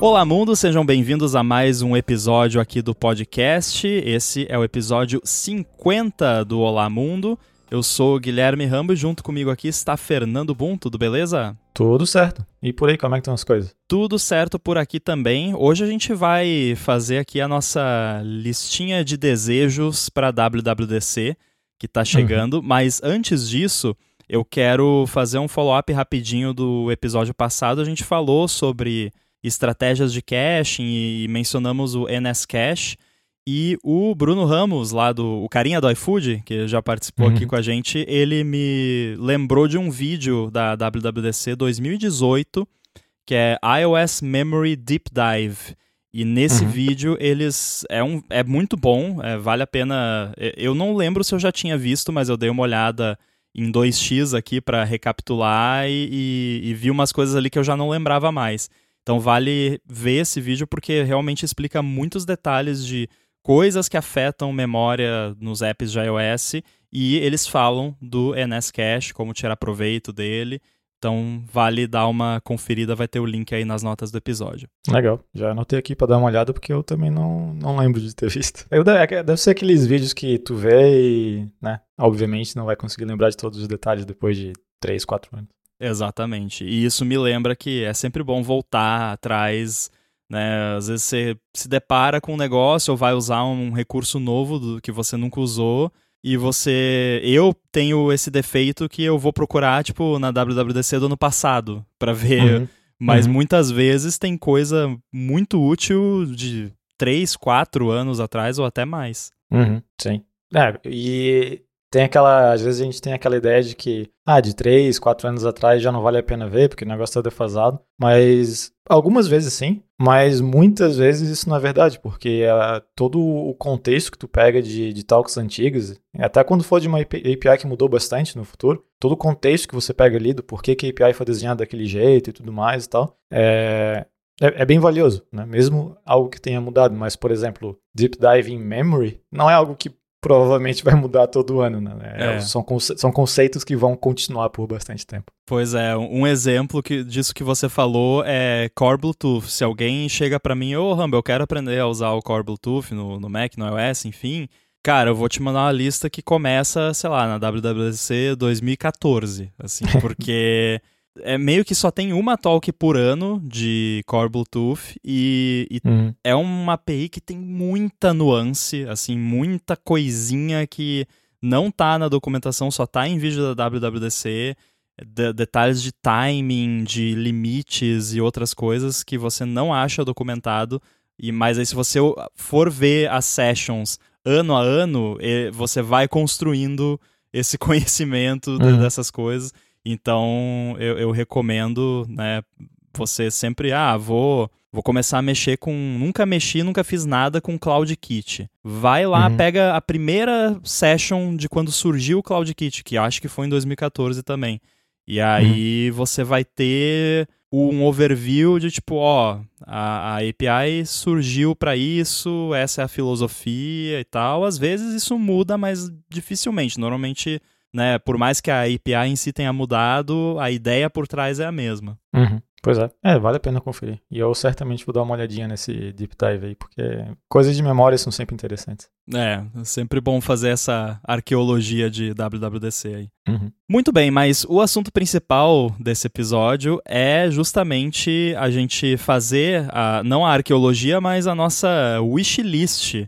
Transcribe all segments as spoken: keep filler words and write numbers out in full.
Olá mundo, sejam bem-vindos a mais um episódio aqui do podcast. Esse é o episódio cinquenta do Olá Mundo. Eu sou o Guilherme Rambo e junto comigo aqui está Fernando Boom, tudo beleza? Tudo certo. E por aí, como é que estão as coisas? Tudo certo por aqui também. Hoje a gente vai fazer aqui a nossa listinha de desejos para a W W D C, que está chegando, uhum. Mas antes disso, eu quero fazer um follow-up rapidinho do episódio passado. A gente falou sobre estratégias de caching e mencionamos o N S Cache. E o Bruno Ramos, lá do o carinha do iFood, que já participou uhum. aqui com a gente, ele me lembrou de um vídeo da W W D C dois mil e dezoito, que é iOS Memory Deep Dive. E nesse uhum. vídeo eles é, um, é muito bom, é, vale a pena. Eu não lembro se eu já tinha visto, mas eu dei uma olhada em dois x aqui para recapitular e, e, e vi umas coisas ali que eu já não lembrava mais. Então vale ver esse vídeo porque realmente explica muitos detalhes de coisas que afetam memória nos apps de iOS e eles falam do N S Cache, como tirar proveito dele. Então vale dar uma conferida, vai ter o link aí nas notas do episódio. Legal, já anotei aqui para dar uma olhada porque eu também não, não lembro de ter visto. Eu, deve ser aqueles vídeos que tu vê e, né, obviamente não vai conseguir lembrar de todos os detalhes depois de três, quatro anos. Exatamente, e isso me lembra que é sempre bom voltar atrás, né? Às vezes você se depara com um negócio ou vai usar um recurso novo do que você nunca usou e você... Eu tenho esse defeito que eu vou procurar, tipo, na W W D C do ano passado pra ver, uhum. mas uhum. muitas vezes tem coisa muito útil de três, quatro anos atrás ou até mais. Uhum. Sim. É, e... Tem aquela, às vezes a gente tem aquela ideia de que, ah, de três, quatro anos atrás já não vale a pena ver, porque o negócio tá defasado. Mas algumas vezes sim, mas muitas vezes isso não é verdade, porque uh, todo o contexto que tu pega de, de talks antigas, até quando for de uma A P I que mudou bastante no futuro, todo o contexto que você pega ali do porquê que a A P I foi desenhada daquele jeito e tudo mais e tal, é... É, é bem valioso, né? Mesmo algo que tenha mudado, mas, por exemplo, Deep Dive in Memory não é algo que provavelmente vai mudar todo ano, né? É. São, conce- são conceitos que vão continuar por bastante tempo. Pois é, um exemplo que, disso que você falou é Core Bluetooth. Se alguém chega pra mim, ô, Rambo, eu quero aprender a usar o Core Bluetooth no, no Mac, no iOS, enfim, cara, eu vou te mandar uma lista que começa, sei lá, na W W D C dois mil e catorze, assim, porque... É meio que só tem uma talk por ano de Core Bluetooth e, e uhum. é uma A P I que tem muita nuance, assim, muita coisinha que não tá na documentação, só tá em vídeo da W W D C, de, detalhes de timing, de limites e outras coisas que você não acha documentado, e, mas aí se você for ver as sessions ano a ano, você vai construindo esse conhecimento de, uhum. dessas coisas. Então, eu, eu recomendo, né, você sempre, ah, vou, vou começar a mexer com... Nunca mexi, nunca fiz nada com CloudKit. Vai lá, uhum. pega a primeira session de quando surgiu o CloudKit, que acho que foi em dois mil e catorze também. E aí uhum. você vai ter um overview de tipo, ó, a, a A P I surgiu para isso, essa é a filosofia e tal. Às vezes isso muda, mas dificilmente. Normalmente... Né, por mais que a A P I em si tenha mudado, a ideia por trás é a mesma. Uhum, pois é. É, vale a pena conferir. E eu certamente vou dar uma olhadinha nesse Deep Dive aí, porque coisas de memória são sempre interessantes. É, é sempre bom fazer essa arqueologia de W W D C aí. Uhum. Muito bem, mas o assunto principal desse episódio é justamente a gente fazer, a, não a arqueologia, mas a nossa wishlist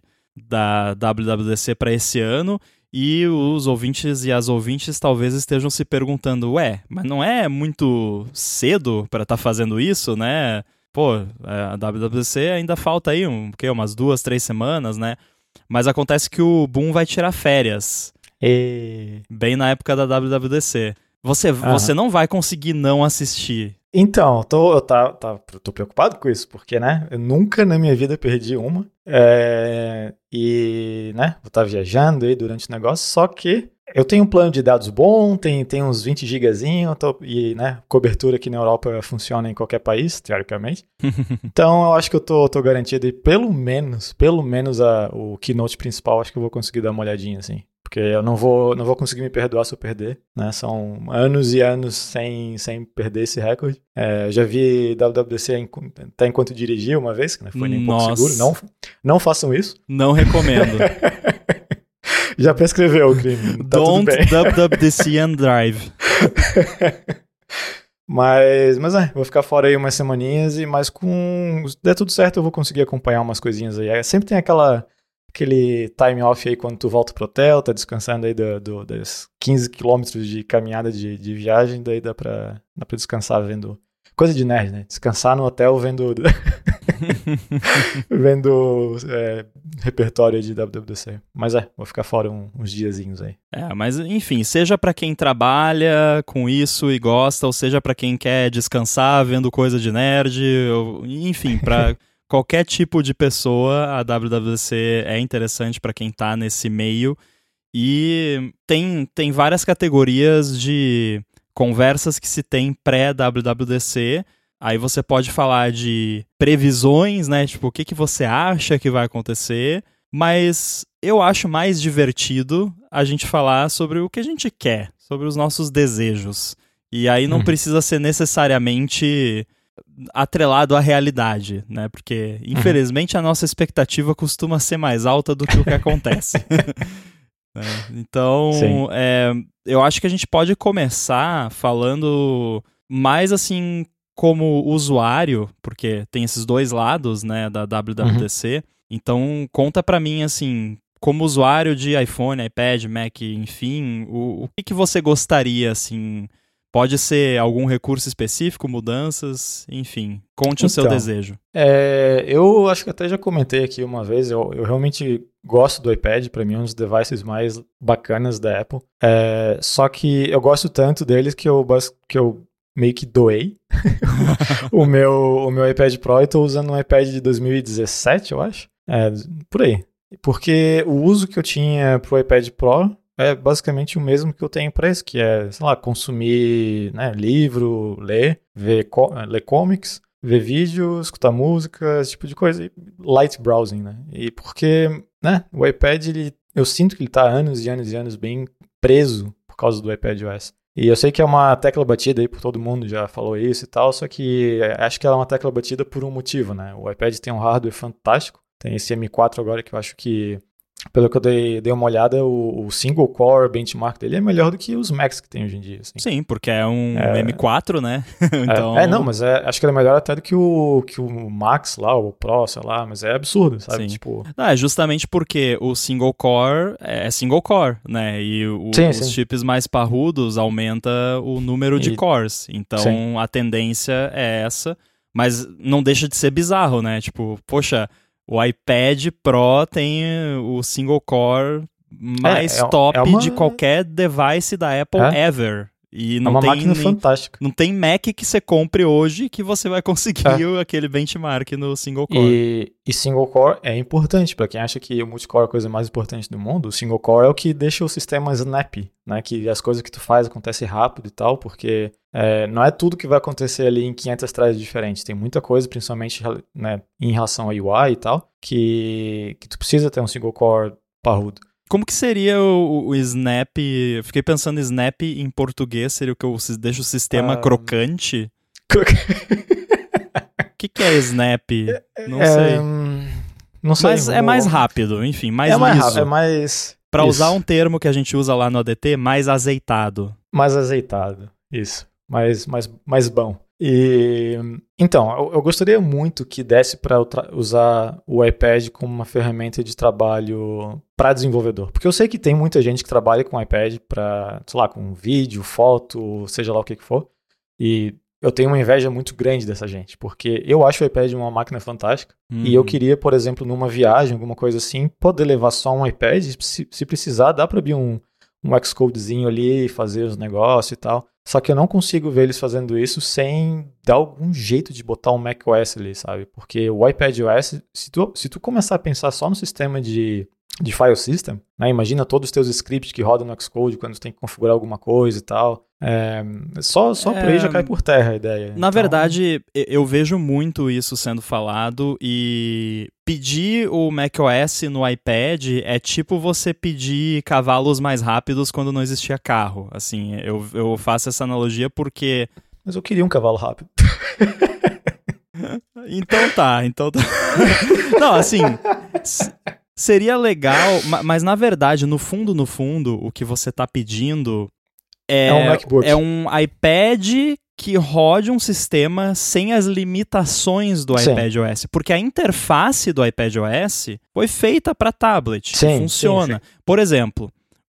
da W W D C para esse ano. E os ouvintes e as ouvintes talvez estejam se perguntando, ué, mas não é muito cedo para estar tá fazendo isso, né? Pô, a W W D C ainda falta aí um, que, umas duas, três semanas, né? Mas acontece que o Boom vai tirar férias. E... Bem na época da W W D C. Você, você não vai conseguir não assistir. Então, eu tô, eu tá, tá, tô preocupado com isso, porque, né, eu nunca na minha vida perdi uma, é, e, né, vou estar viajando aí durante o negócio, só que eu tenho um plano de dados bom, tem, tem uns vinte gigazinho, tô, e, né, cobertura aqui na Europa funciona em qualquer país, teoricamente, então eu acho que eu tô, tô garantido, e pelo menos, pelo menos a, o keynote principal, acho que eu vou conseguir dar uma olhadinha, assim. porque eu não vou, não vou conseguir me perdoar se eu perder, né? São anos e anos sem, sem perder esse recorde. É, já vi W W D C até enquanto dirigi uma vez, que não foi nem pouco seguro. Não, não façam isso. Não recomendo. Já prescreveu o crime. Tá Don't tudo bem. W W D C and drive. Mas, mas é, vou ficar fora aí umas semaninhas e mais com... Se der tudo certo, eu vou conseguir acompanhar umas coisinhas aí. É, sempre tem aquela, aquele time off aí quando tu volta pro hotel, tá descansando aí do, do, dos quinze quilômetros de caminhada de, de viagem, daí dá pra, dá pra descansar vendo... Coisa de nerd, né? Descansar no hotel vendo... vendo é, repertório de W W D C. Mas é, vou ficar fora um, uns diazinhos aí. É, mas enfim, seja pra quem trabalha com isso e gosta, ou seja pra quem quer descansar vendo coisa de nerd, ou, enfim, pra qualquer tipo de pessoa, a W W D C é interessante pra quem tá nesse meio. E tem, tem várias categorias de conversas que se tem pré-W W D C. Aí você pode falar de previsões, né? Tipo, o que, que você acha que vai acontecer. Mas eu acho mais divertido a gente falar sobre o que a gente quer, sobre os nossos desejos. E aí não uhum. precisa ser necessariamente atrelado à realidade, né? Porque, infelizmente, uhum. a nossa expectativa costuma ser mais alta do que o que acontece. É, então, é, eu acho que a gente pode começar falando mais assim como usuário, porque tem esses dois lados, né, da W W D C. Uhum. Então, conta pra mim, assim, como usuário de iPhone, iPad, Mac, enfim, o, o que, que você gostaria, assim... Pode ser algum recurso específico, mudanças, enfim. Conte então, o seu desejo. É, eu acho que até já comentei aqui uma vez, eu, eu realmente gosto do iPad, para mim é um dos devices mais bacanas da Apple. É, só que eu gosto tanto deles que eu, que eu meio que doei o, meu, o meu iPad Pro e estou usando um iPad de dois mil e dezessete, eu acho. É, por aí. Porque o uso que eu tinha pro iPad Pro é basicamente o mesmo que eu tenho para esse, que é, sei lá, consumir, né, livro, ler, ver ler comics, ver vídeo, escutar música, esse tipo de coisa, e light browsing, né? E porque, né, o iPad, ele, eu sinto que ele tá anos e anos e anos bem preso por causa do iPadOS. E eu sei que é uma tecla batida aí por todo mundo, já falou isso e tal, só que acho que ela é uma tecla batida por um motivo, né? O iPad tem um hardware fantástico, tem esse M quatro agora que eu acho que, pelo que eu dei, dei uma olhada, o, o single core benchmark dele é melhor do que os Macs que tem hoje em dia. Assim. Sim, porque é um é, M quatro, né? então... É, é, não, mas é, acho que ele é melhor até do que o, que o Max lá, o Pro, sei lá, mas é absurdo, sabe? Sim. Tipo... Não, é justamente porque o single core é single core, né? E o, sim, os sim. chips mais parrudos aumenta o número de e... cores. Então sim. a tendência é essa, mas não deixa de ser bizarro, né? Tipo, poxa... O iPad Pro tem o single core mais é, é, top é uma... de qualquer device da Apple é? ever. E não é uma tem máquina nem, fantástica. Não tem Mac que você compre hoje que você vai conseguir é. aquele benchmark no single core. E, e single core é importante. Para quem acha que o multicore é a coisa mais importante do mundo, o single core é o que deixa o sistema snap, né? Que as coisas que tu faz acontecem rápido e tal, porque é, não é tudo que vai acontecer ali em quinhentas threads diferentes. Tem muita coisa, principalmente, né, em relação a U I e tal, que, que tu precisa ter um single core parrudo. Como que seria o, o Snap? Eu fiquei pensando em Snap em português, seria o que eu deixo o sistema ah, crocante? Cro... O que, que é Snap? Não é, sei. Não sei. Mas vou... é mais rápido, enfim, mais é liso. Mais rápido, é mais... Pra usar um termo que a gente usa lá no A D T, mais azeitado. Mais azeitado, isso. Mais, mais, mais bom. E, então, eu, eu gostaria muito que desse para usar o iPad como uma ferramenta de trabalho para desenvolvedor. Porque eu sei que tem muita gente que trabalha com o iPad para, sei lá, com vídeo, foto, seja lá o que que for. E eu tenho uma inveja muito grande dessa gente, porque eu acho o iPad uma máquina fantástica. Uhum. E eu queria, por exemplo, numa viagem, alguma coisa assim, poder levar só um iPad. Se, se precisar, dá para abrir um, um Xcodezinho ali, fazer os negócios e tal. Só que eu não consigo ver eles fazendo isso sem dar algum jeito de botar um macOS ali, sabe? Porque o iPadOS, se tu, se tu começar a pensar só no sistema de, de file system, né? Imagina todos os teus scripts que rodam no Xcode quando tu tem que configurar alguma coisa e tal. É, só só é, por aí já cai por terra a ideia. Na então... verdade, eu vejo muito isso sendo falado e pedir o macOS no iPad é tipo você pedir cavalos mais rápidos quando não existia carro. Assim, eu, eu faço essa analogia porque... Mas eu queria um cavalo rápido. Então tá, então tá. Não, assim, seria legal, mas na verdade, no fundo, no fundo, o que você tá pedindo é, é um MacBook. É um iPad que rode um sistema sem as limitações do sim. iPadOS. Porque a interface do iPadOS foi feita para tablet. Sim, funciona. Sim, sim. Por exemplo,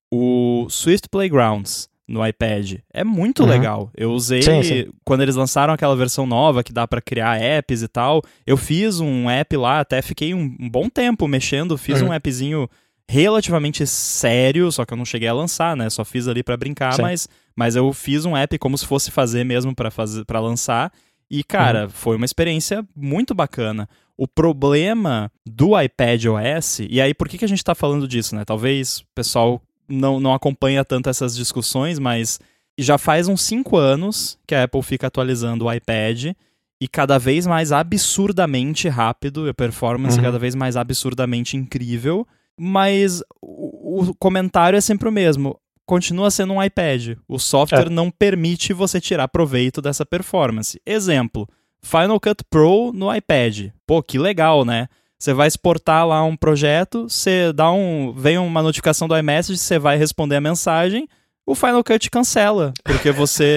o Swift Playgrounds no iPad. É muito uhum. legal. Eu usei, sim, sim. quando eles lançaram aquela versão nova que dá pra criar apps e tal, eu fiz um app lá, até fiquei um, um bom tempo mexendo, fiz uhum. um appzinho relativamente sério, só que eu não cheguei a lançar, né? Só fiz ali pra brincar, mas, mas eu fiz um app como se fosse fazer mesmo pra, fazer, pra lançar. E, cara, uhum. foi uma experiência muito bacana. O problema do iPadOS, e aí por que, que a gente tá falando disso, né? Talvez o pessoal Não, não acompanha tanto essas discussões, mas já faz uns cinco anos que a Apple fica atualizando o iPad e cada vez mais absurdamente rápido, a performance uhum. cada vez mais absurdamente incrível, mas o, o comentário é sempre o mesmo. Continua sendo um iPad. O software é. não permite você tirar proveito dessa performance. Exemplo, Final Cut Pro no iPad. Pô, que legal, né? Você vai exportar lá um projeto, você dá um, vem uma notificação do iMessage, você vai responder a mensagem, o Final Cut cancela, porque você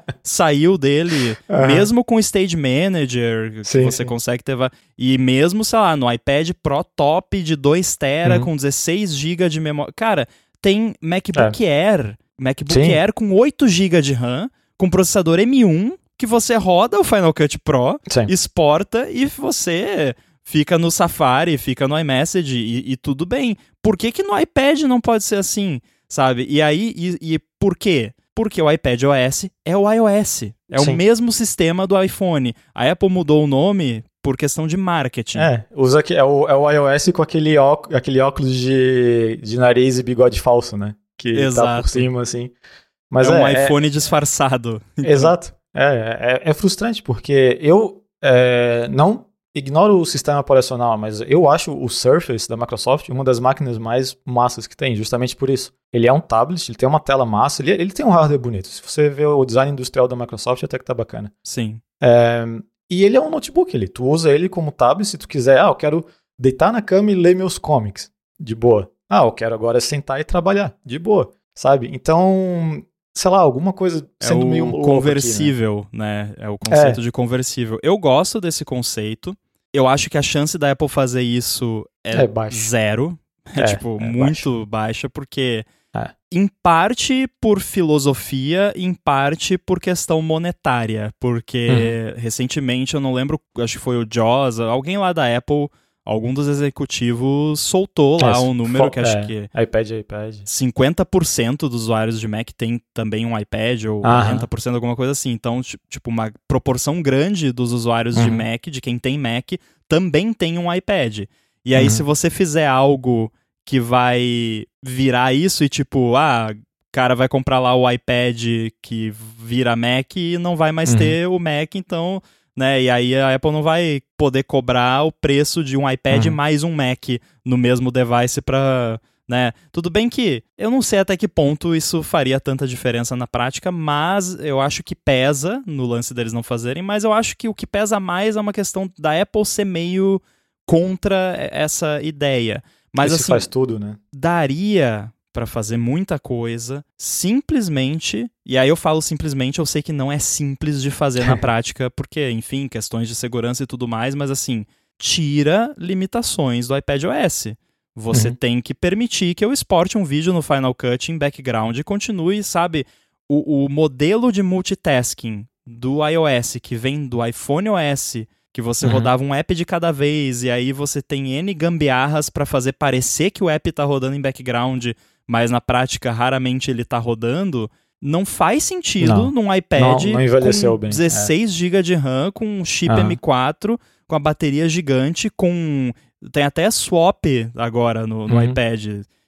saiu dele, uhum. mesmo com o Stage Manager, sim, que você sim. consegue ter... E mesmo, sei lá, no iPad Pro top de dois terabytes, uhum. com dezesseis gigabytes de memória... Cara, tem MacBook é. Air, MacBook sim. Air com oito gigabytes de RAM, com processador M um, que você roda o Final Cut Pro, sim. exporta e você... fica no Safari, fica no iMessage e, e tudo bem. Por que que no iPad não pode ser assim, sabe? E aí, e, e por quê? Porque o iPadOS é o iOS. É Sim. o mesmo sistema do iPhone. A Apple mudou o nome por questão de marketing. É, usa que, é, o, é o iOS com aquele, ó, aquele óculos de, de nariz e bigode falso, né? Que Exato. tá por cima, assim. Mas é, é um iPhone é, disfarçado. Então... Exato. É, é, é frustrante, porque eu é, não... ignoro o sistema operacional, mas eu acho o Surface da Microsoft uma das máquinas mais massas que tem, justamente por isso. Ele é um tablet, ele tem uma tela massa, ele, ele tem um hardware bonito. Se você vê o design industrial da Microsoft, até que tá bacana. Sim. É, e ele é um notebook, ele, tu usa ele como tablet, se tu quiser, ah, eu quero deitar na cama e ler meus comics, de boa. Ah, eu quero agora sentar e trabalhar, de boa, sabe? Então... sei lá, alguma coisa sendo é o meio conversível, aqui, né? né? É o conceito é. de conversível. Eu gosto desse conceito. Eu acho que a chance da Apple fazer isso é, é zero. É, é tipo, é muito baixo. baixa, porque é. em parte por filosofia, em parte por questão monetária. Porque uhum. recentemente, eu não lembro, acho que foi o Joss, alguém lá da Apple... algum dos executivos soltou lá é, um número fo- que acho é, que... iPad, iPad. cinquenta por cento dos usuários de Mac tem também um iPad, ou Aham. quarenta por cento, alguma coisa assim. Então, tipo, uma proporção grande dos usuários uhum. de Mac, de quem tem Mac, também tem um iPad. E aí, uhum. se você fizer algo que vai virar isso e tipo, ah, o cara vai comprar lá o iPad que vira Mac e não vai mais uhum. ter o Mac, então... né? E aí a Apple não vai poder cobrar o preço de um iPad uhum. mais um Mac no mesmo device para, né? Tudo bem que eu não sei até que ponto isso faria tanta diferença na prática, mas eu acho que pesa no lance deles não fazerem, mas eu acho que o que pesa mais é uma questão da Apple ser meio contra essa ideia. Mas Esse assim, faz tudo, né? Daria para fazer muita coisa, simplesmente, e aí eu falo simplesmente, eu sei que não é simples de fazer na prática, porque, enfim, questões de segurança e tudo mais, mas assim, tira limitações do iPadOS. Você uhum. tem que permitir que eu exporte um vídeo no Final Cut em background e continue, sabe, o, o modelo de multitasking do iOS, que vem do iPhone O S, que você uhum. rodava um app de cada vez, e aí você tem N gambiarras para fazer parecer que o app tá rodando em background, mas na prática raramente ele tá rodando, não faz sentido não, num iPad não, não envelheceu com bem. dezesseis gigabytes de RAM, com um chip uhum. M quatro, com a bateria gigante, com... tem até swap agora no, no uhum. iPad.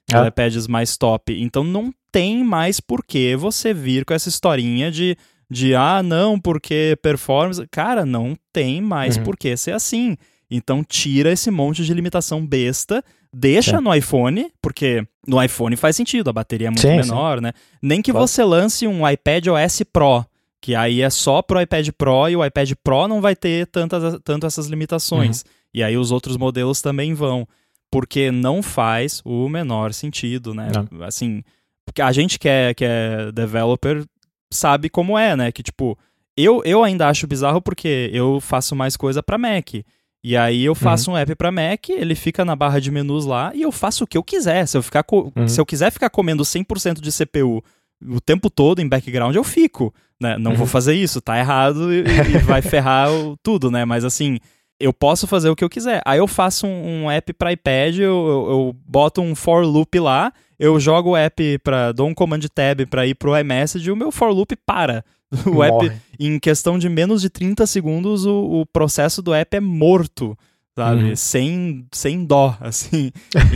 os iPads mais top. Então não tem mais por que você vir com essa historinha de, de ah, não, porque performance... Cara, não tem mais Uhum. por que ser assim. Então tira esse monte de limitação besta, deixa Sim. no iPhone, porque no iPhone faz sentido, a bateria é muito Sim, menor, sim. né? Nem que Claro. você lance um iPad O S Pro, que aí é só pro iPad Pro e o iPad Pro não vai ter tantas, tanto essas limitações. Uhum. E aí os outros modelos também vão. Porque não faz o menor sentido, né? Não. Assim, porque a gente que é, que é developer sabe como é, né? Que tipo, eu, eu ainda acho bizarro porque eu faço mais coisa pra Mac. E aí eu faço uhum. um app pra Mac, ele fica na barra de menus lá e eu faço o que eu quiser. Se eu, ficar co- uhum. se eu quiser ficar comendo cem por cento de C P U o tempo todo em background, eu fico. Né? Não uhum. vou fazer isso, tá errado e, e vai ferrar o, tudo, né? Mas assim, eu posso fazer o que eu quiser. Aí eu faço um, um app para iPad, eu, eu, eu boto um for loop lá, eu jogo o app, pra, dou um command tab para ir pro iMessage e o meu for loop para. O Morre. app, em questão de menos de trinta segundos, o, o processo do app é morto, sabe? Uhum. Sem, sem dó, assim.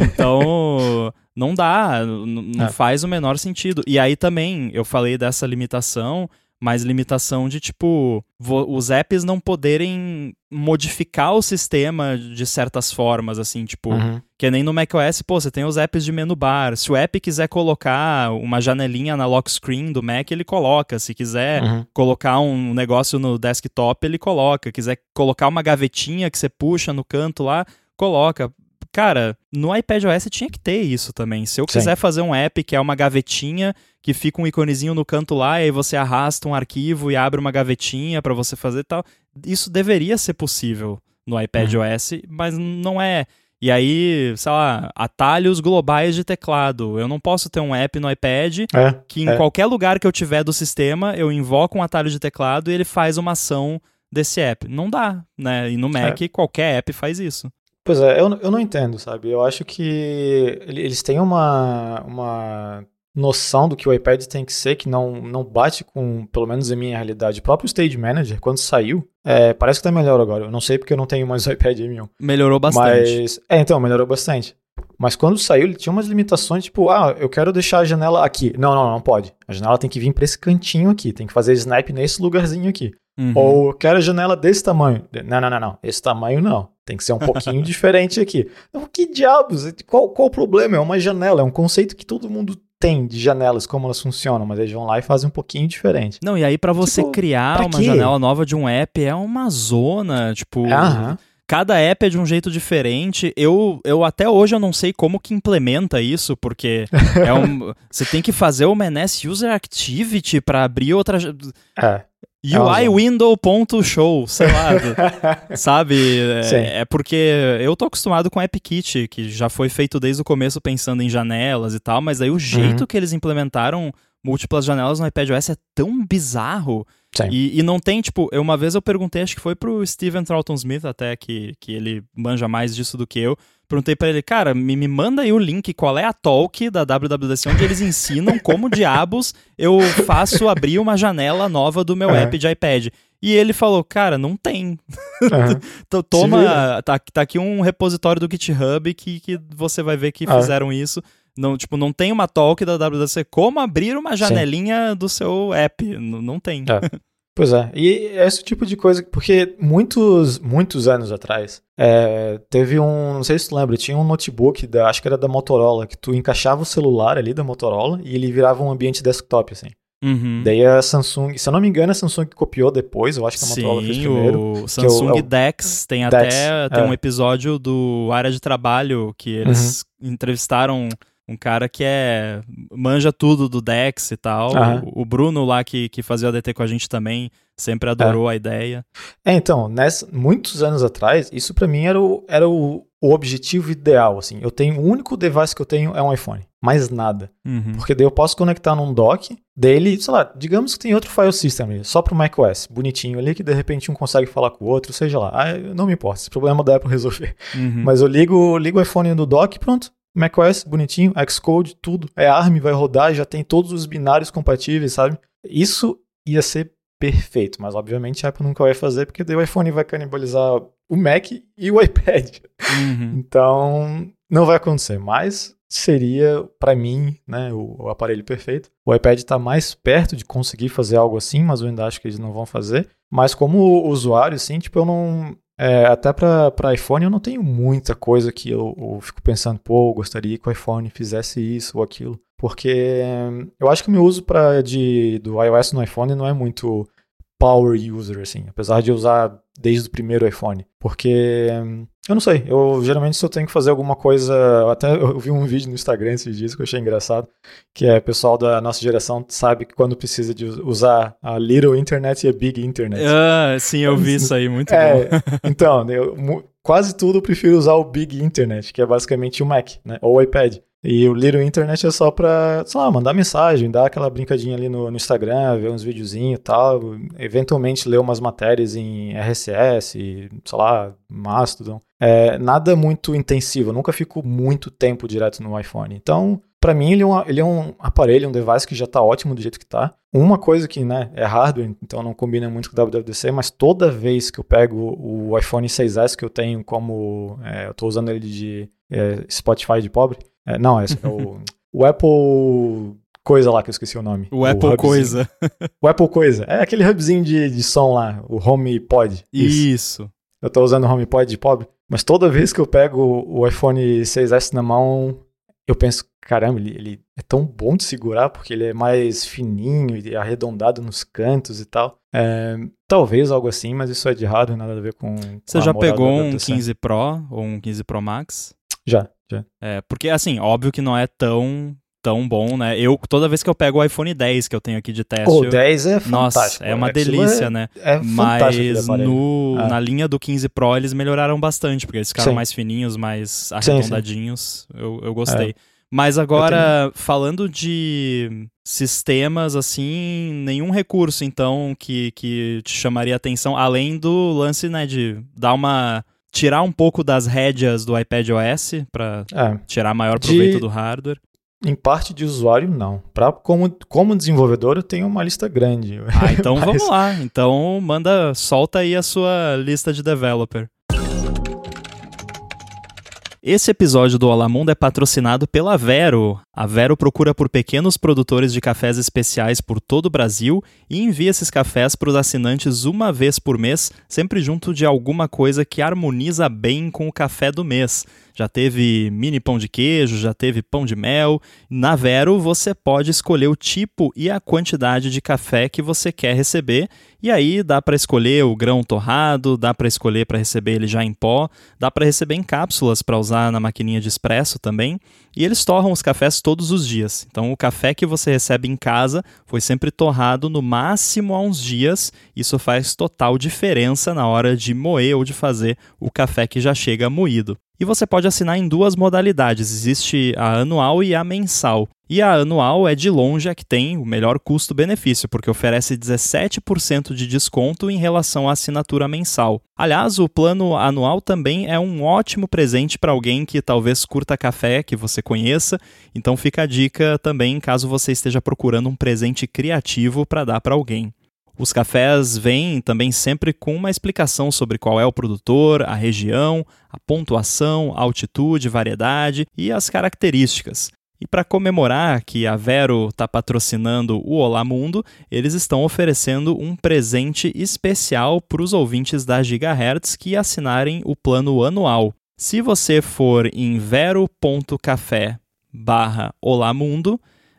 Então, não dá, não, não é. faz o menor sentido. E aí também, eu falei dessa limitação, mas limitação de, tipo, os apps não poderem modificar o sistema de certas formas, assim, tipo, uhum. que nem no macOS, pô, você tem os apps de menu bar, se o app quiser colocar uma janelinha na lock screen do Mac, ele coloca, se quiser uhum. colocar um negócio no desktop, ele coloca, quiser colocar uma gavetinha que você puxa no canto lá, coloca. Cara, no iPadOS tinha que ter isso também. Se eu quiser Sim. fazer um app que é uma gavetinha, que fica um iconezinho no canto lá, e aí você arrasta um arquivo e abre uma gavetinha pra você fazer e tal, isso deveria ser possível no iPadOS, uhum. mas não é. E aí, sei lá, atalhos globais de teclado. Eu não posso ter um app no iPad é, que em é. qualquer lugar que eu tiver do sistema, eu invoco um atalho de teclado e ele faz uma ação desse app. Não dá, né? E no Mac, é. qualquer app faz isso. Pois é, eu, eu não entendo, sabe? Eu acho que eles têm uma, uma noção do que o iPad tem que ser que não, não bate com, pelo menos em minha realidade. O próprio Stage Manager, quando saiu, é, parece que tá melhor agora. Eu não sei porque eu não tenho mais o iPad M um. Melhorou bastante. Mas, é, então, melhorou bastante. Mas quando saiu, ele tinha umas limitações, tipo, ah, eu quero deixar a janela aqui. Não, não, não pode. A janela tem que vir pra esse cantinho aqui, tem que fazer snap nesse lugarzinho aqui. Uhum. Ou eu quero a janela desse tamanho. Não, não, não, não. Esse tamanho não. Tem que ser um pouquinho diferente aqui. Então, que diabos? Qual, qual o problema? É uma janela, é um conceito que todo mundo tem de janelas, como elas funcionam, mas eles vão lá e fazem um pouquinho diferente. Não, e aí pra você tipo, criar pra uma quê? janela nova de um app é uma zona, tipo... Aham. Cada app é de um jeito diferente. Eu, eu até hoje eu não sei como que implementa isso, porque é um, você tem que fazer o Menace User Activity para abrir outra... É. U I window.show, sei lá, sabe? É, é porque eu tô acostumado com AppKit, que já foi feito desde o começo pensando em janelas e tal, mas aí o jeito uhum. que eles implementaram múltiplas janelas no iPadOS é tão bizarro. E, e não tem, tipo, eu, uma vez eu perguntei, acho que foi pro Steven Troughton Smith até, que, que ele manja mais disso do que eu, perguntei pra ele, cara, me, me manda aí o link, qual é a talk da W W D C, onde eles ensinam como diabos eu faço abrir uma janela nova do meu uhum. app de iPad. E ele falou, cara, não tem. Uhum. Toma, tá, tá aqui um repositório do GitHub que, que você vai ver que uhum. fizeram isso. Não, tipo, não tem uma talk da W W D C como abrir uma janelinha Sim. do seu app. N- não tem. É. Pois é, e esse tipo de coisa, porque muitos, muitos anos atrás, é, teve um, não sei se tu lembra, tinha um notebook, da, acho que era da Motorola, que tu encaixava o celular ali da Motorola e ele virava um ambiente desktop, assim. Uhum. Daí a Samsung, se eu não me engano, a Samsung copiou depois, eu acho que a Motorola Sim, fez primeiro. o Samsung é o, Dex, tem Dex, até tem é. um episódio do Área de Trabalho que eles uhum. entrevistaram um cara que é manja tudo do Dex e tal. Uhum. O, o Bruno lá que, que fazia o A D T com a gente também sempre adorou é. a ideia. É, então, nessa, muitos anos atrás, isso pra mim era o, era o, o objetivo ideal, assim. Eu tenho, o único device que eu tenho é um iPhone, mais nada. Uhum. Porque daí eu posso conectar num dock, dele, sei lá, digamos que tem outro file system ali, só pro macOS, bonitinho ali, que de repente um consegue falar com o outro, seja lá. Ah, não me importa, esse problema dá pra resolver. Uhum. Mas eu ligo, ligo o iPhone no dock, pronto. macOS, bonitinho, Xcode, tudo. É A R M, vai rodar, já tem todos os binários compatíveis, sabe? Isso ia ser perfeito, mas obviamente a Apple nunca vai fazer, porque daí o iPhone vai canibalizar o Mac e o iPad. Uhum. Então, não vai acontecer. Mas, seria, para mim, né, o, o aparelho perfeito. O iPad está mais perto de conseguir fazer algo assim, mas eu ainda acho que eles não vão fazer. Mas como usuário, assim, tipo, eu não... É, até para iPhone eu não tenho muita coisa que eu, eu fico pensando, pô, eu gostaria que o iPhone fizesse isso ou aquilo. Porque eu acho que o meu uso pra, de, do iOS no iPhone não é muito power user, assim. Apesar de eu usar desde o primeiro iPhone. Porque, eu não sei, eu geralmente se eu tenho que fazer alguma coisa... Até eu vi um vídeo no Instagram esses dias que eu achei engraçado, que é o pessoal da nossa geração sabe que quando precisa de usar a little internet e a big internet. Ah, sim, eu vi isso aí, muito é, bom. Então, eu, quase tudo eu prefiro usar o big internet, que é basicamente o Mac, né? Ou o iPad. E o Little Internet é só pra, sei lá, mandar mensagem, dar aquela brincadinha ali no, no Instagram, ver uns videozinhos e tal, eventualmente ler umas matérias em R S S, sei lá, Mastodon. É, nada muito intensivo, eu nunca fico muito tempo direto no iPhone. Então, pra mim, ele é, um, ele é um aparelho, um device que já tá ótimo do jeito que tá. Uma coisa que, né, é hardware, então não combina muito com o W W D C, mas toda vez que eu pego o iPhone seis S que eu tenho como, é, eu tô usando ele de é, Spotify de pobre, É, não, é, é o, o Apple coisa lá que eu esqueci o nome. O, o Apple hubzinho. Coisa. O Apple coisa. É aquele hubzinho de, de som lá, o HomePod. Isso. Isso. Eu tô usando o HomePod de pobre, mas toda vez que eu pego o iPhone seis S na mão, eu penso, caramba, ele, ele é tão bom de segurar porque ele é mais fininho e arredondado nos cantos e tal. É, talvez algo assim, mas isso é de hardware, nada a ver com... Você com já pegou um quinze Pro ou um quinze Pro Max? Já. Já. É, porque assim, óbvio que não é tão, tão bom, né? Eu, toda vez que eu pego o iPhone dez que eu tenho aqui de teste... O eu... dez é fantástico. Nossa, é uma delícia, é, né? É Mas no, é. na linha do quinze Pro eles melhoraram bastante, porque eles ficaram sim. mais fininhos, mais arredondadinhos. Sim, sim. Eu, eu gostei. É. Mas agora, falando de sistemas, assim, nenhum recurso, então, que, que te chamaria atenção, além do lance, né, de dar uma... tirar um pouco das rédeas do iPadOS para é. tirar maior proveito de, do hardware? Em parte de usuário, não. Pra, como, como desenvolvedor, eu tenho uma lista grande. Ah, então Mas... vamos lá. Então manda, solta aí a sua lista de developer. Esse episódio do Olá Mundo é patrocinado pela Vero. A Vero procura por pequenos produtores de cafés especiais por todo o Brasil e envia esses cafés para os assinantes uma vez por mês, sempre junto de alguma coisa que harmoniza bem com o café do mês. Já teve mini pão de queijo, já teve pão de mel. Na Vero você pode escolher o tipo e a quantidade de café que você quer receber. E aí dá para escolher o grão torrado, dá para escolher para receber ele já em pó, dá para receber em cápsulas para usar na maquininha de espresso também. E eles torram os cafés todos os dias. Então o café que você recebe em casa foi sempre torrado no máximo há uns dias. Isso faz total diferença na hora de moer ou de fazer o café que já chega moído. E você pode assinar em duas modalidades, existe a anual e a mensal. E a anual é de longe a que tem o melhor custo-benefício, porque oferece dezessete por cento de desconto em relação à assinatura mensal. Aliás, o plano anual também é um ótimo presente para alguém que talvez curta café, que você conheça, então fica a dica também caso você esteja procurando um presente criativo para dar para alguém. Os cafés vêm também sempre com uma explicação sobre qual é o produtor, a região, a pontuação, a altitude, variedade e as características. E para comemorar que a Vero está patrocinando o Olá Mundo, eles estão oferecendo um presente especial para os ouvintes da Gigahertz que assinarem o plano anual. Se você for em vero.café barra Olá Mundo,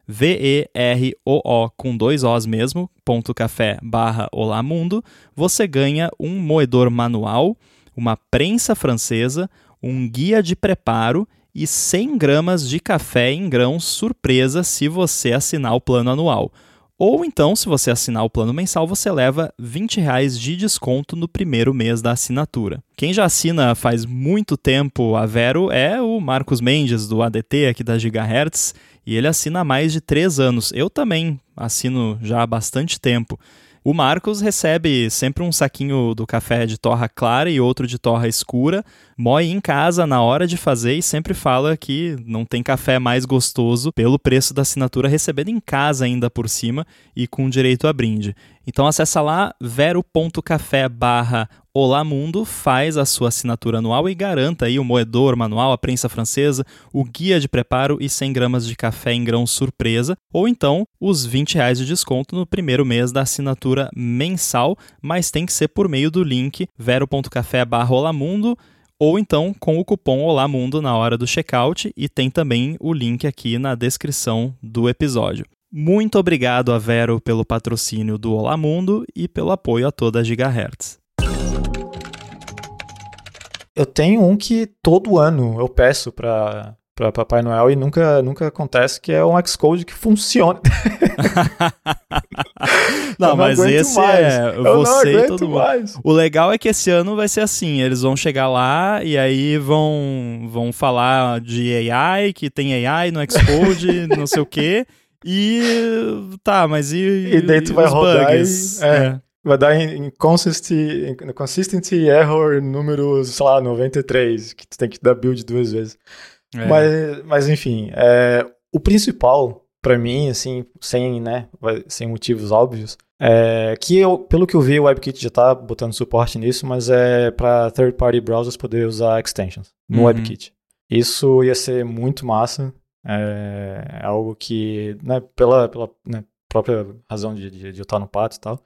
V-E-R-O-O com dois Os mesmo, ponto café barra Olá Mundo, você ganha um moedor manual, uma prensa francesa, um guia de preparo e cem gramas de café em grãos surpresa se você assinar o plano anual. Ou então, se você assinar o plano mensal, você leva vinte reais de desconto no primeiro mês da assinatura. Quem já assina faz muito tempo a Vero é o Marcos Mendes, do A D T aqui da Gigahertz, e ele assina há mais de três anos. Eu também assino já há bastante tempo. O Marcos recebe sempre um saquinho do café de torra clara e outro de torra escura, moe em casa na hora de fazer e sempre fala que não tem café mais gostoso pelo preço da assinatura recebendo em casa ainda por cima e com direito a brinde. Então acessa lá vero.café barra Olá Mundo, faz a sua assinatura anual e garanta aí o moedor manual, a prensa francesa, o guia de preparo e cem gramas de café em grão surpresa, ou então os vinte reais de desconto no primeiro mês da assinatura mensal, mas tem que ser por meio do link vero.café barra olamundo, ou então com o cupom OLAMUNDO na hora do checkout, e tem também o link aqui na descrição do episódio. Muito obrigado a Vero pelo patrocínio do Olá Mundo e pelo apoio a toda a Gigahertz. Eu tenho um que todo ano eu peço para para Papai Noel e nunca, nunca acontece, que é um Xcode que funciona. não, não, mas esse mais. é eu você não e todo mundo. Mais. O legal é que esse ano vai ser assim, eles vão chegar lá e aí vão, vão falar de A I, que tem A I no Xcode, não sei o quê. E tá, mas e, e daí tu e vai os rodar bugs? E, é, é. Vai dar inconsistency, inconsistency error número, sei lá, noventa e três, que tu tem que dar build duas vezes. É. Mas, mas enfim, é, o principal pra mim, assim, sem, né, sem motivos óbvios, é que eu, pelo que eu vi, o WebKit já tá botando suporte nisso, mas é pra third-party browsers poder usar extensions no uhum. WebKit. Isso ia ser muito massa. É algo que, né, pela, pela né, própria razão de, de, de eu estar no pato e tal,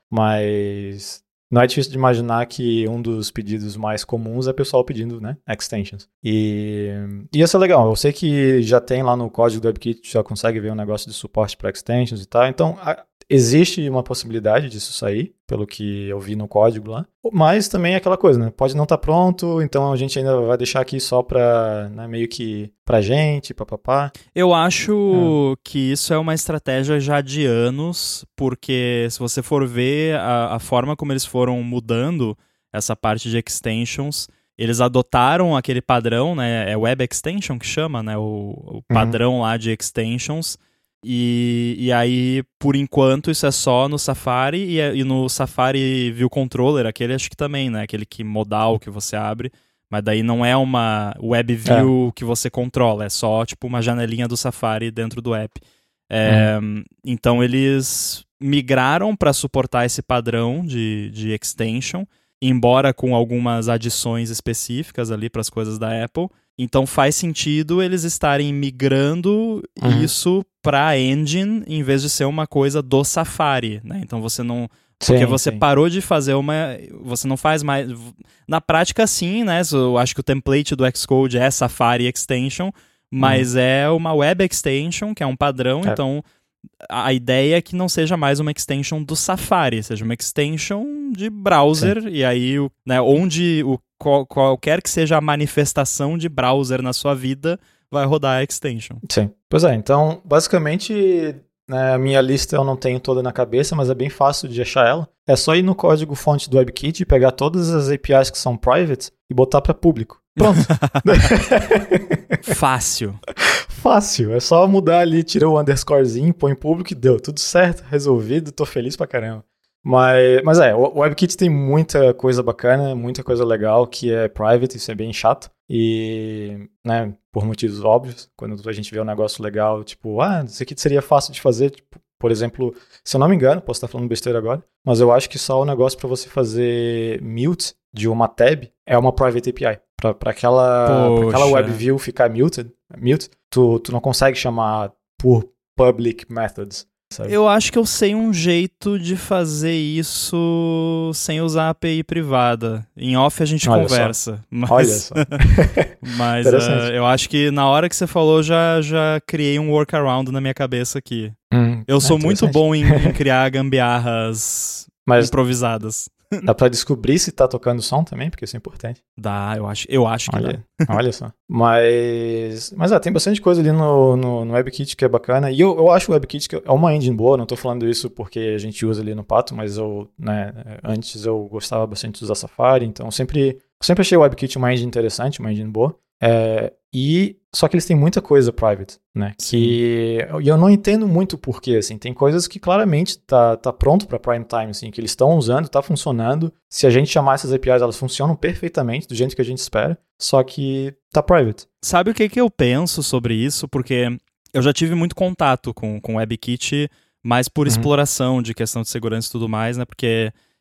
mas não é difícil de imaginar que um dos pedidos mais comuns é o pessoal pedindo, né, extensions. E ia ser legal. Eu sei que já tem lá no código do WebKit, já consegue ver um negócio de suporte para extensions e tal, então a, existe uma possibilidade disso sair, pelo que eu vi no código lá, mas também é aquela coisa, né? Pode não estar pronto, então a gente ainda vai deixar aqui só para, né, meio que pra gente, papapá. Eu acho é. que isso é uma estratégia já de anos, porque se você for ver a, a forma como eles foram mudando essa parte de extensions, eles adotaram aquele padrão, né? É Web Extension que chama, né? O, o padrão uhum. lá de extensions. E, e aí, por enquanto, isso é só no Safari e, e no Safari View Controller, aquele acho que também, né? Aquele que modal que você abre, mas daí não é uma web view é. que você controla, é só tipo uma janelinha do Safari dentro do app. É, uhum. Então eles migraram para suportar esse padrão de, de extension, embora com algumas adições específicas ali para as coisas da Apple. Então faz sentido eles estarem migrando uhum. isso para a engine em vez de ser uma coisa do Safari, né? Então você não... Porque sim, você sim. parou de fazer uma... Você não faz mais... Na prática, sim, né? Eu acho que o template do Xcode é Safari Extension, mas uhum. é uma Web Extension, que é um padrão, é. Então a ideia é que não seja mais uma extension do Safari, seja uma extension de browser, sim. e aí, né, onde o Qual, qualquer que seja a manifestação de browser na sua vida, vai rodar a extension. Sim. Pois é, então, basicamente, né, a minha lista eu não tenho toda na cabeça, mas é bem fácil de achar ela. É só ir no código fonte do WebKit, pegar todas as A P Is que são private e botar para público. Pronto. Fácil. Fácil. É só mudar ali, tira o underscorezinho, põe público e deu. Tudo certo, resolvido, tô feliz pra caramba. Mas, mas é, o WebKit tem muita coisa bacana, muita coisa legal que é private, isso é bem chato. E, né, por motivos óbvios, quando a gente vê um negócio legal, tipo, ah, isso aqui seria fácil de fazer, tipo, por exemplo, se eu não me engano, posso estar falando besteira agora, mas eu acho que só o negócio para você fazer mute de uma tab é uma private A P I. Para aquela, pra aquela web view ficar muted, mute, tu, tu não consegue chamar por public methods. Sabe? Eu acho que eu sei um jeito de fazer isso sem usar a A P I privada. Em off a gente Olha conversa. Só. Mas, Olha só. mas uh, eu acho que na hora que você falou, já, já criei um workaround na minha cabeça aqui. Hum, eu sou é muito bom em, em criar gambiarras mas improvisadas. Dá pra descobrir se tá tocando som também, porque isso é importante. Dá, eu acho, eu acho que olha, dá. Olha só. Mas, mas ah, tem bastante coisa ali no, no, no WebKit que é bacana. E eu, eu acho o WebKit que é uma engine boa, não tô falando isso porque a gente usa ali no Pato, mas eu, né, antes eu gostava bastante de usar Safari, então sempre, sempre achei o WebKit uma engine interessante, uma engine boa. É, e só que eles têm muita coisa private, né? Que e eu não entendo muito o porquê, assim. Tem coisas que claramente tá, tá pronto para prime time, assim, que eles estão usando, tá funcionando. Se a gente chamar essas A P Is, elas funcionam perfeitamente do jeito que a gente espera, só que tá private. Sabe o que que eu penso sobre isso? Porque eu já tive muito contato com com WebKit, mais por uhum. exploração de questão de segurança e tudo mais, né? Porque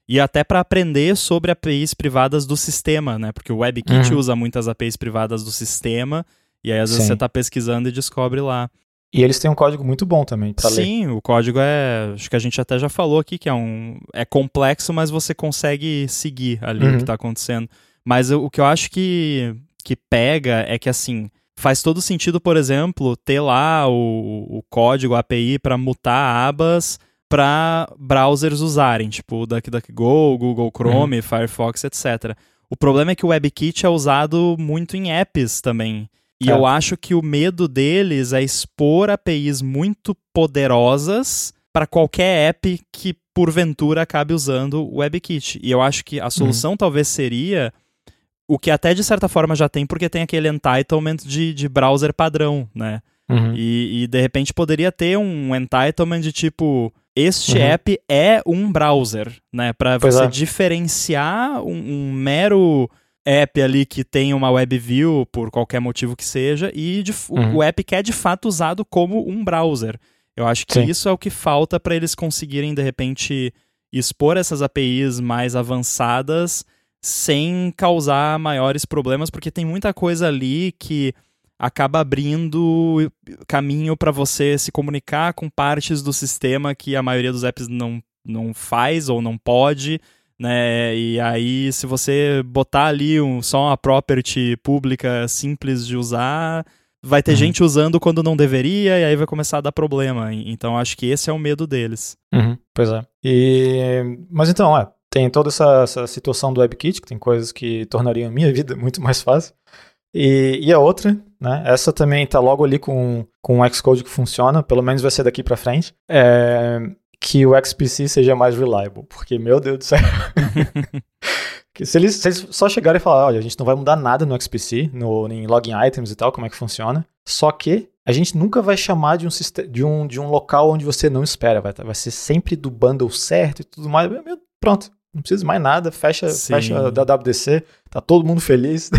e até para aprender sobre A P Is privadas do sistema, né? Porque o WebKit Uhum. usa muitas A P Is privadas do sistema, e aí às vezes Sim. você tá pesquisando e descobre lá. E eles têm um código muito bom também pra ler. Sim, o código é, acho que a gente até já falou aqui, que é um é complexo, mas você consegue seguir ali Uhum. o que tá acontecendo. Mas eu, o que eu acho que, que pega é que, assim, faz todo sentido, por exemplo, ter lá o, o código A P I para mutar abas para browsers usarem, tipo o DuckDuckGo, Google Chrome, uhum. Firefox, etcétera. O problema é que o WebKit é usado muito em apps também. E é. eu acho que o medo deles é expor A P Is muito poderosas para qualquer app que, porventura, acabe usando o WebKit. E eu acho que a solução uhum. talvez seria o que até de certa forma já tem, porque tem aquele entitlement de, de browser padrão, né? Uhum. E, e de repente poderia ter um entitlement de tipo, este uhum. app é um browser, né? Para você é. diferenciar um, um mero app ali que tem uma web view por qualquer motivo que seja e de, uhum. o app que é de fato usado como um browser. Eu acho que Sim. isso é o que falta para eles conseguirem de repente expor essas A P Is mais avançadas sem causar maiores problemas, porque tem muita coisa ali que acaba abrindo caminho para você se comunicar com partes do sistema que a maioria dos apps não, não faz ou não pode, né? E aí, se você botar ali um, só uma property pública simples de usar, vai ter uhum. gente usando quando não deveria e aí vai começar a dar problema. Então, acho que esse é o medo deles. Uhum. Pois é. E... Mas então, é, tem toda essa, essa situação do WebKit, que tem coisas que tornariam a minha vida muito mais fácil. E, e a outra, né, essa também tá logo ali com, com o Xcode que funciona, pelo menos vai ser daqui pra frente, é que o X P C seja mais reliable, porque, meu Deus do céu, que se, eles, se eles só chegarem e falar, olha, a gente não vai mudar nada no X P C, no, em login items e tal, como é que funciona, só que a gente nunca vai chamar de um, de um, de um local onde você não espera, vai, vai ser sempre do bundle certo e tudo mais, meu, pronto, não precisa mais nada, fecha, fecha da W D C, tá todo mundo feliz.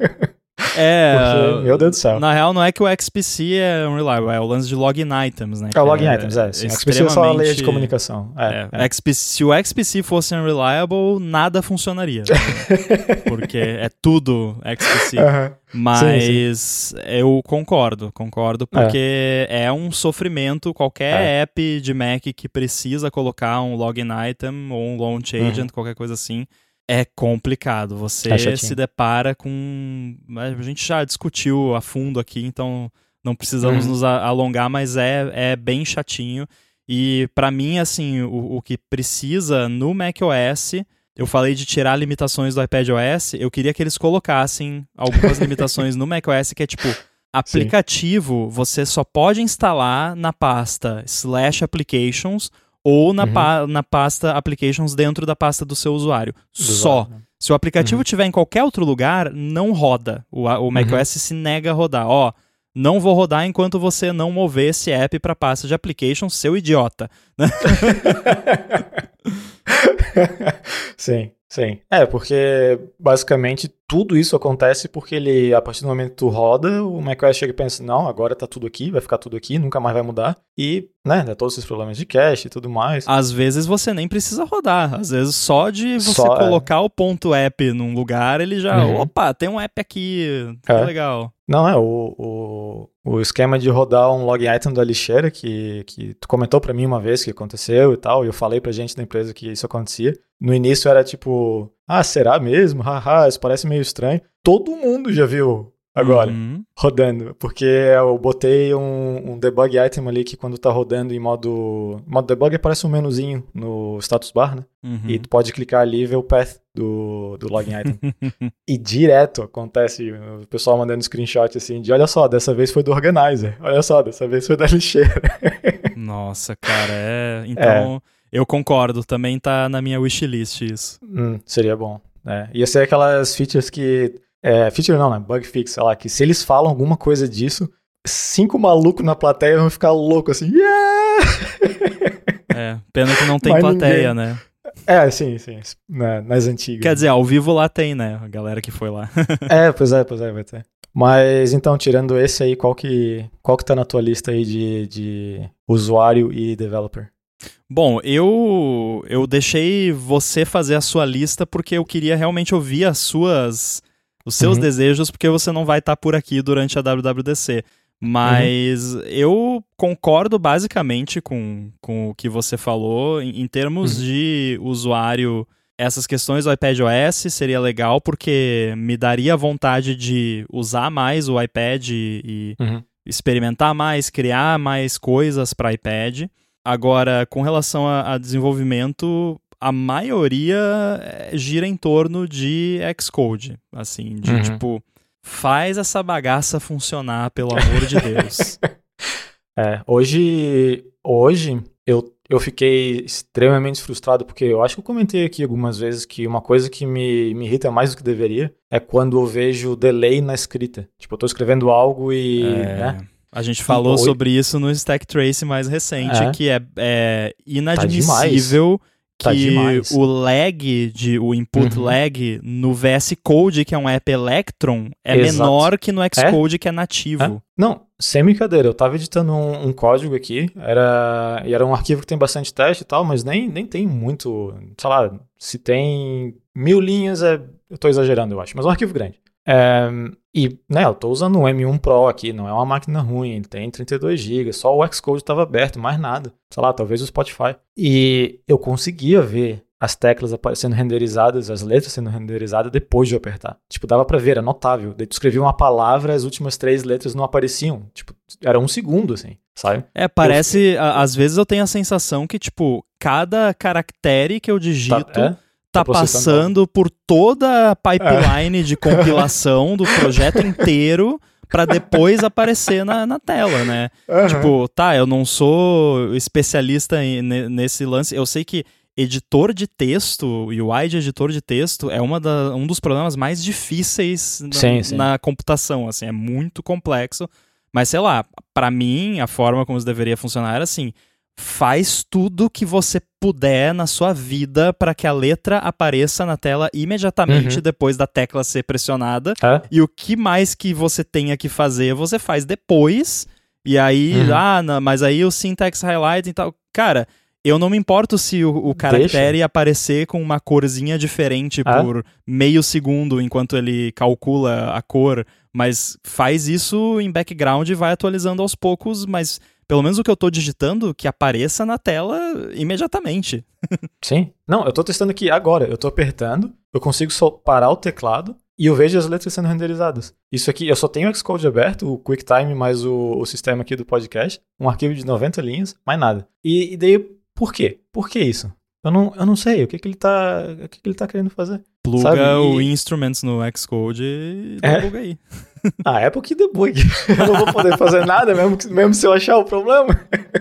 É, porque, meu Deus do céu. Na real não é que o X P C é unreliable, é o lance de login items, né? É o login items, é. Sim. O X P C é só a lei de comunicação. É, é, é. X P C, se o X P C fosse unreliable, nada funcionaria. Né? Porque é tudo X P C. Uh-huh. Mas sim, sim. eu concordo, concordo, porque é, é um sofrimento qualquer é. app de Mac que precisa colocar um login item ou um launch agent, uhum. qualquer coisa assim. É complicado, você é se depara com... A gente já discutiu a fundo aqui, então não precisamos uhum. nos alongar, mas é, é bem chatinho. E pra mim, assim, o, o que precisa no macOS, eu falei de tirar limitações do iPadOS, eu queria que eles colocassem algumas limitações no macOS, que é tipo, aplicativo, Sim. você só pode instalar na pasta slash applications ou na, uhum. pa- na pasta applications dentro da pasta do seu usuário. Do Só. Usuário, né? Se o aplicativo estiver uhum. em qualquer outro lugar, não roda. O, o macOS uhum. se nega a rodar. Ó, não vou rodar enquanto você não mover esse app para a pasta de applications, seu idiota. Sim, sim. É, porque basicamente tudo isso acontece porque ele, a partir do momento que tu roda, o macOS chega e pensa, não, agora tá tudo aqui, vai ficar tudo aqui, nunca mais vai mudar. E, né, dá todos esses problemas de cache e tudo mais. Às vezes você nem precisa rodar. Às vezes só de você só, colocar é. o ponto app num lugar, ele já, uhum. opa, tem um app aqui, que é. legal. Não, é, o, o, o esquema de rodar um login item da lixeira, que, que tu comentou pra mim uma vez que aconteceu e tal, e eu falei pra gente da empresa que isso acontecia. No início era tipo, ah, será mesmo? Haha, isso parece meio estranho. Todo mundo já viu agora, uhum. rodando, porque eu botei um, um debug item ali que quando tá rodando em modo... modo debug aparece um menuzinho no status bar, né? Uhum. E tu pode clicar ali e ver o path do, do login item. E direto acontece o pessoal mandando screenshot assim de, olha só, dessa vez foi do organizer, olha só, dessa vez foi da lixeira. Nossa, cara, é... Então, é. eu concordo, também tá na minha wishlist isso. Hum, seria bom. É. Ia ser aquelas features que... É, feature não, né? Bug fix, sei lá, que se eles falam alguma coisa disso, cinco malucos na plateia vão ficar loucos assim, yeah! É, pena que não tem Mas plateia, ninguém... né? É, sim, sim, na, nas antigas. Quer dizer, ao vivo lá tem, né? A galera que foi lá. É, pois é, pois é, vai ter. Mas então, tirando esse aí, qual que, qual que tá na tua lista aí de, de usuário e developer? Bom, eu eu deixei você fazer a sua lista porque eu queria realmente ouvir as suas, os seus Uhum. desejos, porque você não vai estar por aqui durante a W W D C. Mas uhum. eu concordo basicamente com, com o que você falou. Em, em termos uhum. de usuário, essas questões do iPadOS seria legal porque me daria vontade de usar mais o iPad e, e uhum. experimentar mais, criar mais coisas para iPad. Agora, com relação a, a desenvolvimento, a maioria gira em torno de Xcode, assim, de uhum. tipo, faz essa bagaça funcionar, pelo amor de Deus. É, hoje, hoje eu, eu fiquei extremamente frustrado, porque eu acho que eu comentei aqui algumas vezes que uma coisa que me, me irrita mais do que deveria é quando eu vejo delay na escrita. Tipo, eu tô escrevendo algo e... É... né? A gente falou e, sobre isso no Stack Trace mais recente, é. que é, é inadmissível tá que demais. o lag, de, o input uhum. lag no V S Code, que é um app Electron, é Exato. menor que no Xcode, é? que é nativo. É? Não, sem brincadeira, eu tava editando um, um código aqui, era, e era um arquivo que tem bastante teste e tal, mas nem, nem tem muito, sei lá, se tem mil linhas, é, eu tô exagerando, eu acho, mas é um arquivo grande. É, e, né, eu tô usando um M um Pro aqui, não é uma máquina ruim, ele tem trinta e dois gigas, só o Xcode estava aberto, mais nada. Sei lá, talvez o Spotify. E eu conseguia ver as teclas sendo renderizadas, as letras sendo renderizadas depois de eu apertar. Tipo, dava pra ver, era notável. Daí tu escrevia uma palavra, as últimas três letras não apareciam. Tipo, era um segundo, assim, sabe? É, parece, eu... às vezes eu tenho a sensação que, tipo, cada caractere que eu digito... Tá, é? tá passando por toda a pipeline é. de compilação do projeto inteiro para depois aparecer na, na tela, né? Uhum. Tipo, tá, eu não sou especialista em, nesse lance. Eu sei que editor de texto, U I de editor de texto é uma da, um dos problemas mais difíceis na, sim, sim. na computação, assim, é muito complexo. Mas, sei lá, para mim, a forma como isso deveria funcionar era assim... Faz tudo que você puder na sua vida para que a letra apareça na tela imediatamente uhum. depois da tecla ser pressionada. É? E o que mais que você tenha que fazer, você faz depois. E aí, uhum. ah, não, mas aí o syntax highlight e tal. Cara, eu não me importo se o, o caractere Deixa. aparecer com uma corzinha diferente é? por meio segundo enquanto ele calcula a cor. Mas faz isso em background e vai atualizando aos poucos, mas... Pelo menos o que eu tô digitando, que apareça na tela imediatamente. Sim. Não, eu tô testando aqui agora. Eu tô apertando, eu consigo só parar o teclado e eu vejo as letras sendo renderizadas. Isso aqui, eu só tenho o Xcode aberto, o QuickTime mais o, o sistema aqui do podcast, um arquivo de noventa linhas, mais nada. E, e daí, por quê? Por que isso? Eu não, eu não sei. O que, que, ele, tá, o que, que ele tá querendo fazer? Pluga Sabe? o e... Instruments no Xcode e é? debuga aí. A Apple que debugue. Eu não vou poder fazer nada, mesmo, que, mesmo se eu achar o problema.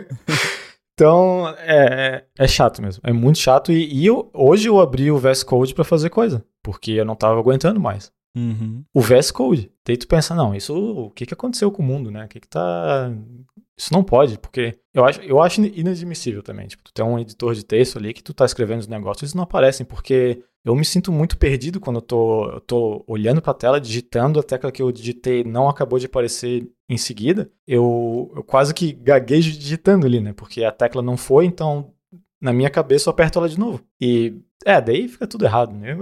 Então, é, é, é chato mesmo. É muito chato. E, e eu, hoje eu abri o V S Code pra fazer coisa. Porque eu não tava aguentando mais. Uhum. O V S Code. Daí tu pensa, não, isso, o que que aconteceu com o mundo, né? O que que tá... Isso não pode, porque eu acho, eu acho inadmissível também. Tipo, tu tem um editor de texto ali que tu tá escrevendo os negócios e eles não aparecem, porque eu me sinto muito perdido quando eu tô, eu tô olhando pra tela, digitando a tecla que eu digitei não acabou de aparecer em seguida. Eu, eu quase que gaguejo digitando ali, né? Porque a tecla não foi, então na minha cabeça eu aperto ela de novo. E, é, daí fica tudo errado, né?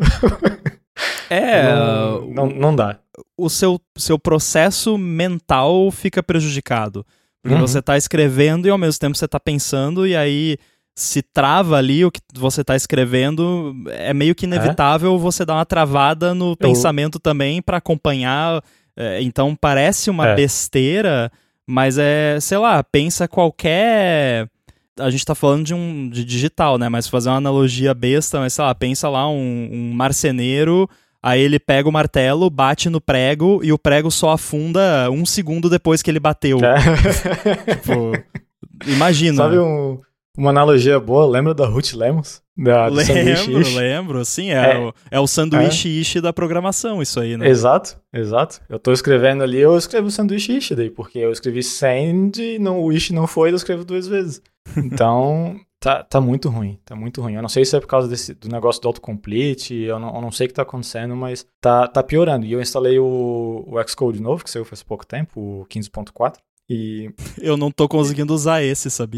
É, não, não, não dá. O seu, seu processo mental fica prejudicado. Porque uhum. você está escrevendo e ao mesmo tempo você está pensando, e aí se trava ali o que você está escrevendo, é meio que inevitável é? você dar uma travada no Eu... pensamento também para acompanhar. É, então parece uma é. besteira, mas é, sei lá, pensa qualquer... A gente tá falando de um de digital, né? Mas fazer uma analogia besta, mas sei lá, pensa lá um, um marceneiro... Aí ele pega o martelo, bate no prego e o prego só afunda um segundo depois que ele bateu. É. Tipo, imagina. Sabe um, uma analogia boa? Lembra da Ruth Lemos? Da, do lembro, ish? lembro. Sim, é, é. O, é o sanduíche é. ish da programação, isso aí, né? Exato, exato. Eu tô escrevendo ali, eu escrevo sanduíche ish daí, porque eu escrevi send, não, o ish não foi, eu escrevo duas vezes. Então... Tá, tá muito ruim, tá muito ruim. Eu não sei se é por causa desse, do negócio do autocomplete, eu não, eu não sei o que tá acontecendo, mas tá, tá piorando. E eu instalei o, o Xcode novo, que saiu faz pouco tempo, o quinze ponto quatro, e... Eu não tô conseguindo usar esse, sabia?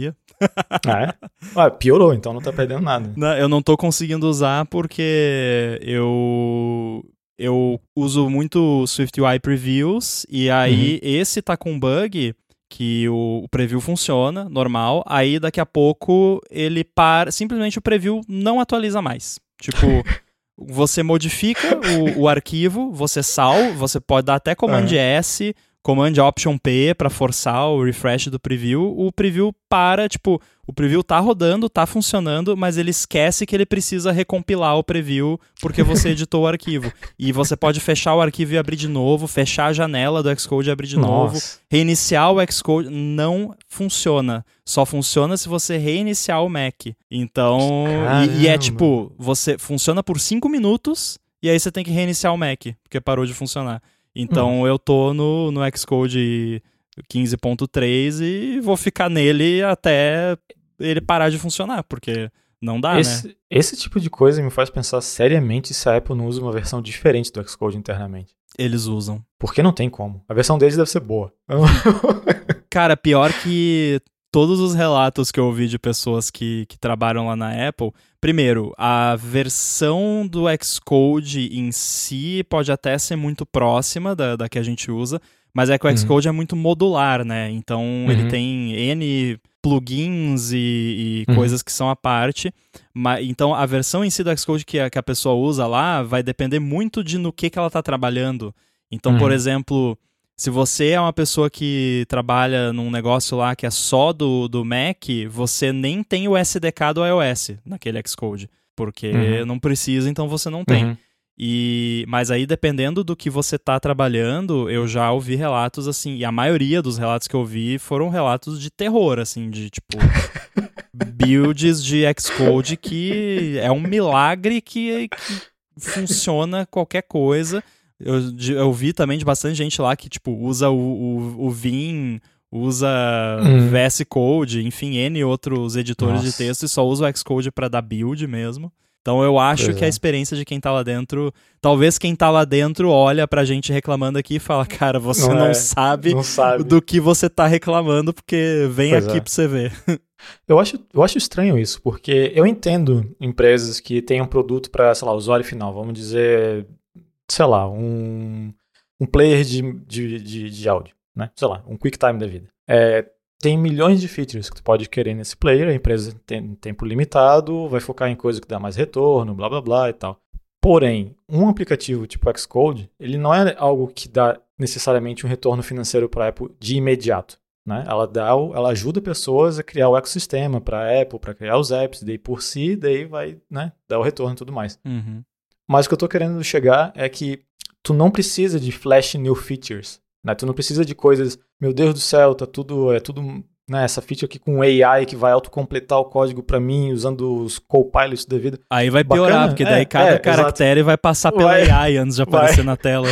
Ah, é? Ah, piorou, então não tá perdendo nada. Não, eu não tô conseguindo usar porque eu eu uso muito SwiftUI Previews e aí uhum. esse tá com bug que o, o preview funciona, normal, aí daqui a pouco ele para, simplesmente o preview não atualiza mais. Tipo, você modifica o, o arquivo, você salva, você pode dar até Command uhum. S, Command Option P pra forçar o refresh do preview, o preview para, tipo, o preview tá rodando, tá funcionando, mas ele esquece que ele precisa recompilar o preview porque você editou o arquivo. E você pode fechar o arquivo e abrir de novo, fechar a janela do Xcode e abrir de Nossa. novo, reiniciar o Xcode, não funciona. Só funciona se você reiniciar o Mac. Então, e, e é tipo, você funciona por cinco minutos e aí você tem que reiniciar o Mac, porque parou de funcionar. Então hum. eu tô no, no Xcode quinze ponto três e vou ficar nele até ele parar de funcionar, porque não dá, esse, né? Esse tipo de coisa me faz pensar seriamente se a Apple não usa uma versão diferente do Xcode internamente. Eles usam. Porque não tem como. A versão deles deve ser boa. Cara, pior que todos os relatos que eu ouvi de pessoas que, que trabalham lá na Apple, primeiro, a versão do Xcode em si pode até ser muito próxima da, da que a gente usa, mas é que o uhum. Xcode é muito modular, né? Então uhum. ele tem N plugins e, e uhum. coisas que são à parte. Mas, então a versão em si do Xcode que a, que a pessoa usa lá vai depender muito de no que, que ela está trabalhando. Então, uhum. por exemplo, se você é uma pessoa que trabalha num negócio lá que é só do, do Mac, você nem tem o S D K do iOS naquele Xcode, porque uhum. não precisa, então você não tem. Uhum. E, mas aí, dependendo do que você tá trabalhando, eu já ouvi relatos, assim, e a maioria dos relatos que eu vi foram relatos de terror, assim, de, tipo, builds de Xcode que é um milagre que, que funciona qualquer coisa. Eu, eu vi também de bastante gente lá que, tipo, usa o, o, o Vim, usa hum. V S Code, enfim, N outros editores Nossa. de texto e só usa o Xcode pra dar build mesmo. Então eu acho pois que é. a experiência de quem tá lá dentro... Talvez quem tá lá dentro olha pra gente reclamando aqui e fala, cara, você não, não, é, sabe, não sabe do que você tá reclamando, porque vem pois aqui é. pra você ver. Eu acho, eu acho estranho isso, porque eu entendo empresas que têm um produto pra, sei lá, usuário final, vamos dizer, sei lá, um, um player de, de, de, de áudio, né? Sei lá, um QuickTime da vida. É... Tem milhões de features que tu pode querer nesse player, a empresa tem tempo limitado, vai focar em coisa que dá mais retorno, blá blá blá e tal. Porém, um aplicativo tipo Xcode, ele não é algo que dá necessariamente um retorno financeiro para a Apple de imediato. Né? Ela, dá, ela ajuda pessoas a criar o ecossistema para a Apple, para criar os apps, daí por si, daí vai, né, dar o retorno e tudo mais. Uhum. Mas o que eu estou querendo chegar é que tu não precisa de flash new features. Né? Tu não precisa de coisas, meu Deus do céu, tá tudo, é tudo, né, essa feature aqui com A I que vai autocompletar o código pra mim, usando os copilots da vida. Aí vai piorar, Bacana. porque daí é, cada é, caractere exato. vai passar pela vai, A I antes de aparecer vai. na tela.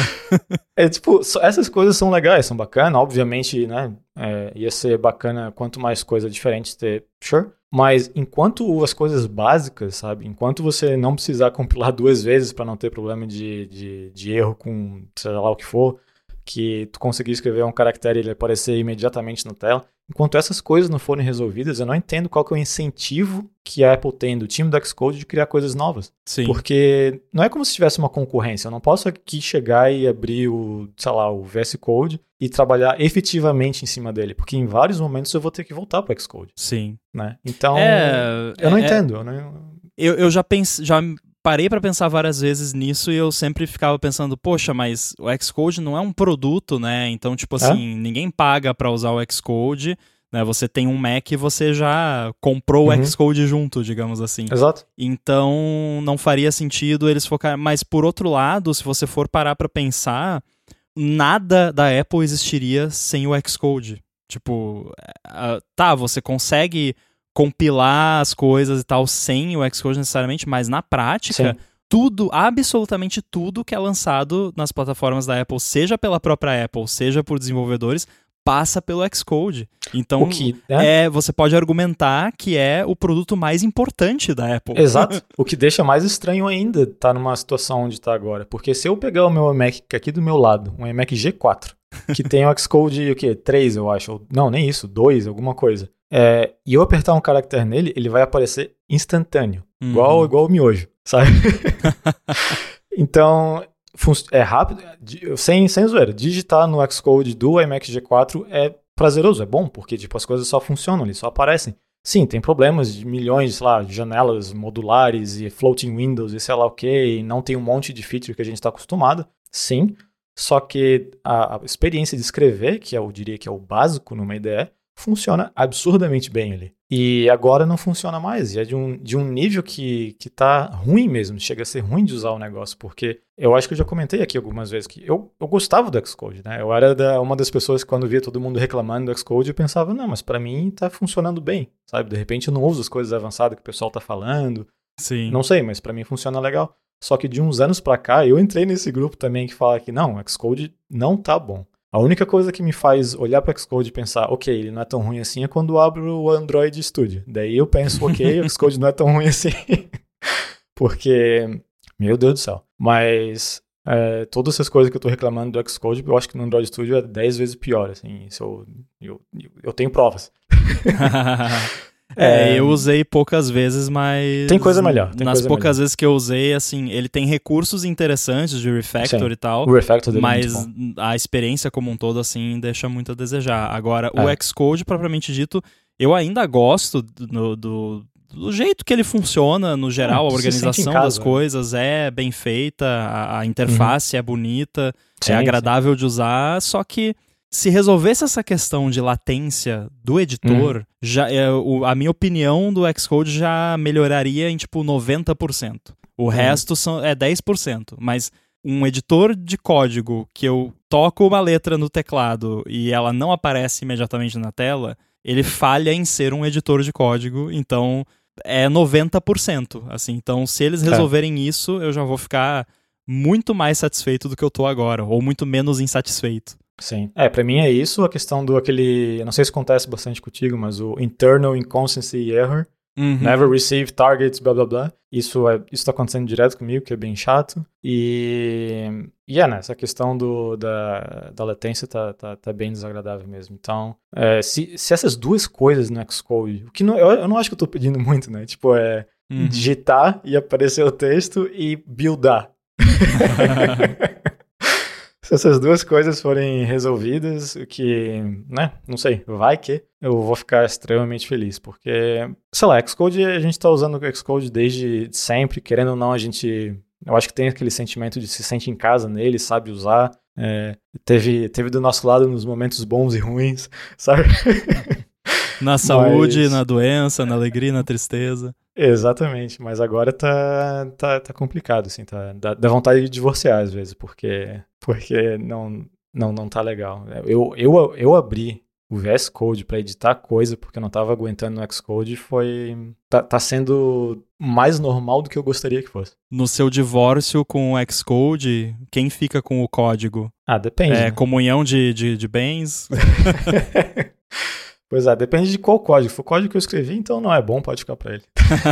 É tipo, essas coisas são legais, são bacanas, obviamente, né, é, ia ser bacana quanto mais coisas diferentes ter, sure. Mas enquanto as coisas básicas, sabe, enquanto você não precisar compilar duas vezes pra não ter problema de, de, de erro com, sei lá o que for, que tu conseguir escrever um caractere e ele aparecer imediatamente na tela. Enquanto essas coisas não forem resolvidas, eu não entendo qual que é o incentivo que a Apple tem do time do Xcode de criar coisas novas. Sim. Porque não é como se tivesse uma concorrência. Eu não posso aqui chegar e abrir o, sei lá, o V S Code e trabalhar efetivamente em cima dele, porque em vários momentos eu vou ter que voltar para o Xcode. Sim. Né? Então, é, eu não é, entendo. Eu, não... eu, eu já pensei... Já... Parei pra pensar várias vezes nisso e eu sempre ficava pensando, poxa, mas o Xcode não é um produto, né? Então, tipo assim, é? ninguém paga pra usar o Xcode, né? Você tem um Mac e você já comprou uhum. o Xcode junto, digamos assim. Exato. Então, não faria sentido eles focarem... Mas, por outro lado, se você for parar pra pensar, nada da Apple existiria sem o Xcode. Tipo, tá, você consegue... compilar as coisas e tal sem o Xcode necessariamente, mas na prática, Sim. tudo, absolutamente tudo que é lançado nas plataformas da Apple, seja pela própria Apple, seja por desenvolvedores, passa pelo Xcode. Então, o que, né? é, você pode argumentar que é o produto mais importante da Apple. Exato. O que deixa mais estranho ainda tá numa situação onde tá agora. Porque se eu pegar o meu iMac aqui do meu lado, um iMac G quatro, que tem o Xcode, o quê? três, eu acho. Não, nem isso, dois, alguma coisa. é, e eu apertar um caractere nele, ele vai aparecer instantâneo. Uhum. Igual, igual o miojo, sabe? Então, é rápido, sem, sem zoeira. Digitar no Xcode do iMac G quatro é prazeroso, é bom, porque tipo, as coisas só funcionam ali, só aparecem. Sim, tem problemas de milhões, sei lá, de janelas modulares e floating windows e sei lá o que, e não tem um monte de feature que a gente está acostumado. Sim, só que a, a experiência de escrever, que eu diria que é o básico numa I D E, funciona absurdamente bem ali. E agora não funciona mais, e é de um, de um nível que, que tá ruim mesmo, chega a ser ruim de usar o negócio, porque eu acho que eu já comentei aqui algumas vezes que eu, eu gostava do Xcode, né? Eu era da, uma das pessoas que quando via todo mundo reclamando do Xcode, eu pensava, não, mas pra mim tá funcionando bem, sabe? De repente eu não uso as coisas avançadas que o pessoal tá falando. Sim. Não sei, mas pra mim funciona legal. Só que de uns anos pra cá, eu entrei nesse grupo também que fala que não, o Xcode não tá bom. A única coisa que me faz olhar para o Xcode e pensar, ok, ele não é tão ruim assim, é quando eu abro o Android Studio. Daí eu penso, ok, o Xcode não é tão ruim assim. Porque, meu Deus do céu. Mas é, todas essas coisas que eu tô reclamando do Xcode, eu acho que no Android Studio é dez vezes pior. Assim, isso eu, eu, eu tenho provas. É, eu usei poucas vezes, mas... Tem coisa melhor. Tem nas coisa poucas melhor. vezes que eu usei, assim, ele tem recursos interessantes de refactor Sim, e tal. o refactor dele mas é muito bom. A experiência como um todo, assim, deixa muito a desejar. Agora, É. o Xcode, propriamente dito, eu ainda gosto do, do, do jeito que ele funciona, no geral, É, a organização casa, das né? coisas é bem feita, a, a interface uhum. é bonita, Sim, é agradável sim. de usar, só que se resolvesse essa questão de latência do editor, uhum. já, é, o, a minha opinião do Xcode já melhoraria em tipo noventa por cento. O uhum. resto são, é dez por cento. Mas um editor de código que eu toco uma letra no teclado e ela não aparece imediatamente na tela, ele falha em ser um editor de código, então é noventa por cento. Assim, então, se eles resolverem é. isso, eu já vou ficar muito mais satisfeito do que eu tô agora, ou muito menos insatisfeito. Sim. É, pra mim é isso, a questão do aquele, eu não sei se acontece bastante contigo, mas o internal inconsistency error, uhum. never receive targets, blá blá blá, isso, é, isso tá acontecendo direto comigo, que é bem chato, e, e é, né, essa questão do, da, da latência tá, tá, tá bem desagradável mesmo. Então, é, se, se essas duas coisas no Xcode, o que não, eu, eu não acho que eu tô pedindo muito, né, tipo, é uhum. digitar e aparecer o texto e buildar. Se essas duas coisas forem resolvidas, o que, né, não sei, vai que eu vou ficar extremamente feliz, porque, sei lá, Xcode, a gente tá usando o Xcode desde sempre, querendo ou não, a gente, eu acho que tem aquele sentimento de se sente em casa nele, sabe usar, é, teve, teve do nosso lado nos momentos bons e ruins, sabe? Na saúde, mas... na doença, na alegria, na tristeza. Exatamente, mas agora tá, tá, tá complicado, assim, tá, dá, dá vontade de divorciar às vezes, porque, porque não, não, não tá legal. Eu, eu, eu abri o V S Code para editar coisa porque eu não tava aguentando no Xcode, foi, tá, tá sendo mais normal do que eu gostaria que fosse. No seu divórcio com o Xcode, quem fica com o código? Ah, depende. É né? comunhão de, de, de bens? Pois é, depende de qual código. Se for o código que eu escrevi, então não é bom, pode ficar para ele.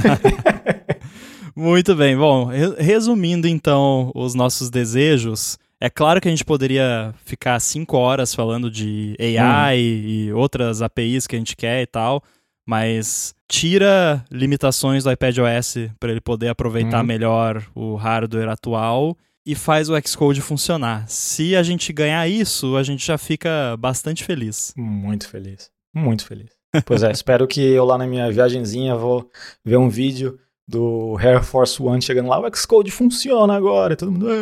Muito bem. Bom, resumindo então os nossos desejos, é claro que a gente poderia ficar cinco horas falando de A I hum. e outras A P Is que a gente quer e tal, mas tira limitações do iPadOS para ele poder aproveitar hum. melhor o hardware atual e faz o Xcode funcionar. Se a gente ganhar isso, a gente já fica bastante feliz. Muito feliz. Muito feliz. Pois é, espero que eu lá na minha viagenzinha vou ver um vídeo do Air Force One chegando lá, o Xcode funciona agora, todo mundo...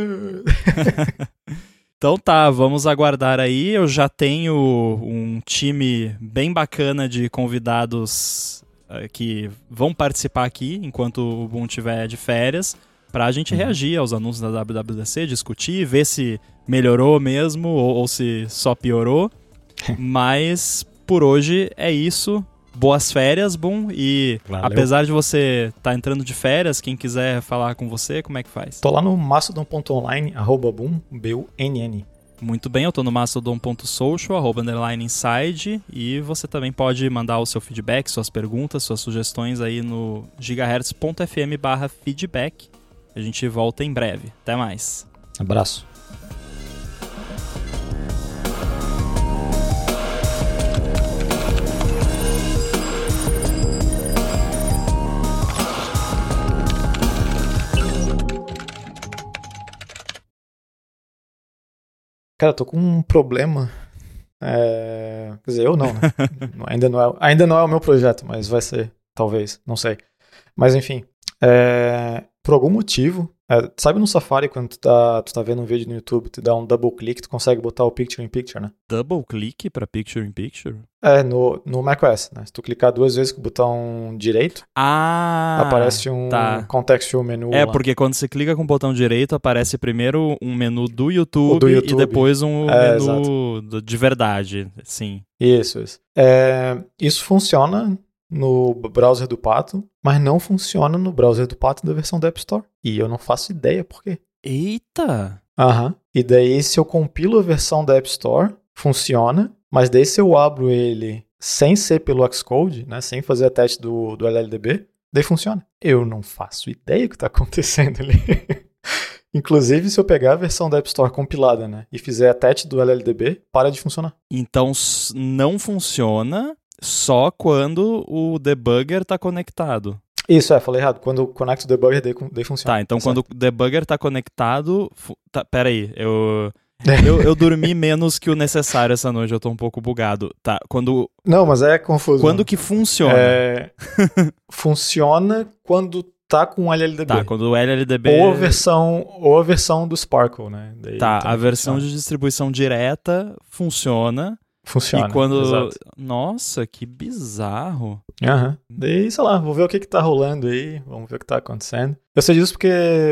Então tá, vamos aguardar aí. Eu já tenho um time bem bacana de convidados uh, que vão participar aqui enquanto o Boom estiver de férias, pra gente uhum. reagir aos anúncios da W W D C, discutir, ver se melhorou mesmo ou, ou se só piorou. Mas... por hoje é isso. Boas férias, Boom. E Valeu. Apesar de você estar tá entrando de férias, quem quiser falar com você, como é que faz? Tô lá no mastodon ponto online, arroba boom, B U N N. Muito bem, eu tô no mastodon ponto social, arroba underline inside. E você também pode mandar o seu feedback, suas perguntas, suas sugestões aí no gigahertz ponto f m barra feedback. A gente volta em breve. Até mais. Abraço. Cara, eu tô com um problema. É... Quer dizer, eu não, né? ainda, não é, ainda não é o meu projeto, mas vai ser, talvez, não sei. Mas enfim, é... por algum motivo, é... sabe no Safari quando tu tá, tu tá vendo um vídeo no YouTube, tu dá um double click, tu consegue botar o Picture in Picture, né? Double click pra Picture in Picture? É, no, no macOS, né? Se tu clicar duas vezes com o botão direito, ah, aparece um tá. contextual menu É, lá. porque quando você clica com o botão direito, aparece primeiro um menu do YouTube, do YouTube. E depois um é, menu exato. De verdade, sim. Isso, isso. É, isso funciona no browser do Pato, mas não funciona no browser do Pato da versão da App Store. E eu não faço ideia por quê. Eita! Aham. E daí, se eu compilo a versão da App Store, funciona, mas daí se eu abro ele sem ser pelo Xcode, né, sem fazer a teste do, do L L D B, daí funciona. Eu não faço ideia do que está acontecendo ali. Inclusive, se eu pegar a versão da App Store compilada, né, e fizer a teste do L L D B, para de funcionar. Então, não funciona só quando o debugger está conectado. Isso, é, falei errado. Quando conecta o debugger, daí, daí funciona. Tá, então certo. quando o debugger está conectado... Fu- tá, peraí, eu... eu, eu dormi menos que o necessário essa noite, eu tô um pouco bugado. Tá, quando... Não, mas é confuso. Quando que funciona? É... funciona quando tá com o L L D B. Tá, quando o L L D B... Ou a versão, ou a versão do Sparkle, né? Daí tá, a versão funciona. de distribuição direta funciona. Funciona, E quando... exato. Nossa, que bizarro. Aham. Uhum. Daí, sei lá, vou ver o que que tá rolando aí, vamos ver o que tá acontecendo. Eu sei disso porque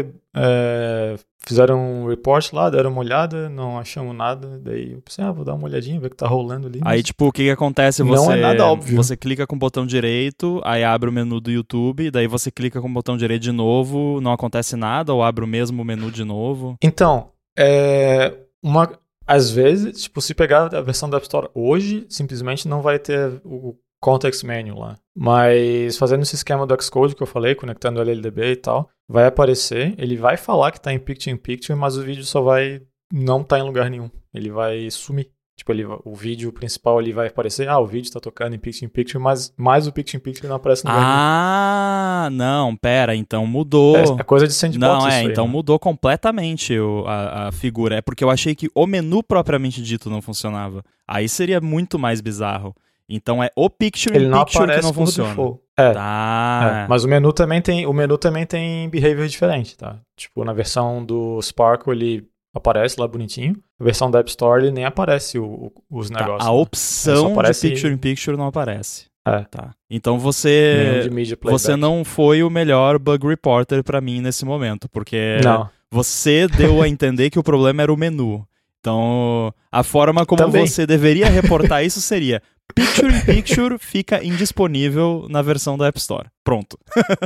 é, fizeram um report lá, deram uma olhada, não achamos nada, daí eu pensei, ah, vou dar uma olhadinha, ver o que tá rolando ali. Aí, tipo, o que que acontece? Você, não é nada óbvio. Você clica com o botão direito, aí abre o menu do YouTube, daí você clica com o botão direito de novo, não acontece nada, ou abre o mesmo menu de novo? Então, é, uma... às vezes, tipo, se pegar a versão da App Store hoje, simplesmente não vai ter o context menu lá. Mas fazendo esse esquema do Xcode que eu falei, conectando o L L D B e tal, vai aparecer, ele vai falar que tá em Picture in Picture, mas o vídeo só vai não tá em lugar nenhum. Ele vai sumir. Tipo, ele, o vídeo principal ali vai aparecer, ah, o vídeo tá tocando em Picture in Picture, mas mais o Picture in Picture não aparece no lugar nenhum. Ah, não, pera, então mudou. É, é coisa de sandbox. Não, é, isso aí, então né? mudou completamente o, a, a figura. É porque eu achei que o menu propriamente dito não funcionava. Aí seria muito mais bizarro. Então é o Picture ele in não Picture aparece que não por funciona. default. É, tá. é, mas o menu também tem, o menu também tem behavior diferente, tá? Tipo, na versão do Sparkle ele aparece lá bonitinho. A versão da App Store ele nem aparece o, o, os Tá, negócios. a né? opção aparece... de Picture in Picture não aparece. É. Tá. Então você de media playback. você não foi o melhor bug reporter pra mim nesse momento, porque não. você deu a entender que o problema era o menu. Então, a forma como Também. você deveria reportar isso seria: Picture in Picture fica indisponível na versão da App Store. Pronto.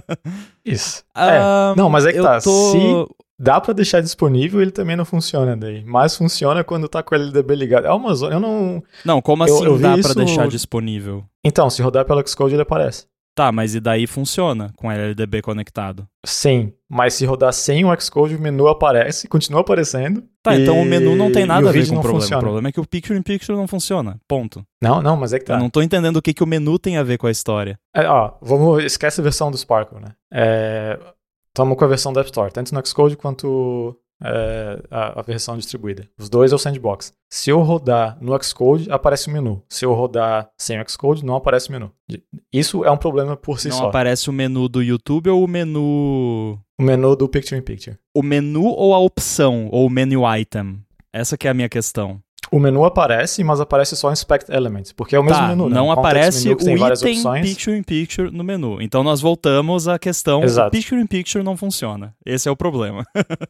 Isso. Ah, é. Não, mas é que eu tá. tô... Se dá pra deixar disponível, ele também não funciona daí. Mas funciona quando tá com o L L D B ligado. É uma zona. Eu não. Não, como eu, assim eu dá isso... pra deixar disponível? Então, se rodar pelo Xcode, ele aparece. Tá, mas e daí funciona com o L L D B conectado? Sim, mas se rodar sem o Xcode, o menu aparece, continua aparecendo. Tá, e... então o menu não tem nada a ver com o problema. Funciona. O problema é que o Picture in Picture não funciona. Ponto. Não, não, mas é que tá. Eu não tô entendendo o que, que o menu tem a ver com a história. É, ó, vamos, esquece a versão do Sparkle, né? É, tamo com a versão da App Store, tanto no Xcode quanto é, a, a versão distribuída. Os dois é o sandbox. Se eu rodar no Xcode, aparece o menu. Se eu rodar sem o Xcode, não aparece o menu. Isso é um problema por si não só. Não aparece o menu do YouTube ou o menu... O menu do Picture in Picture. O menu ou a opção, ou o menu item? Essa que é a minha questão. O menu aparece, mas aparece só Inspect Elements, porque é o mesmo tá, menu, né? Não um aparece menu que o tem várias item opções. Picture in Picture no menu. Então nós voltamos à questão, Exato. O Picture in Picture não funciona. Esse é o problema.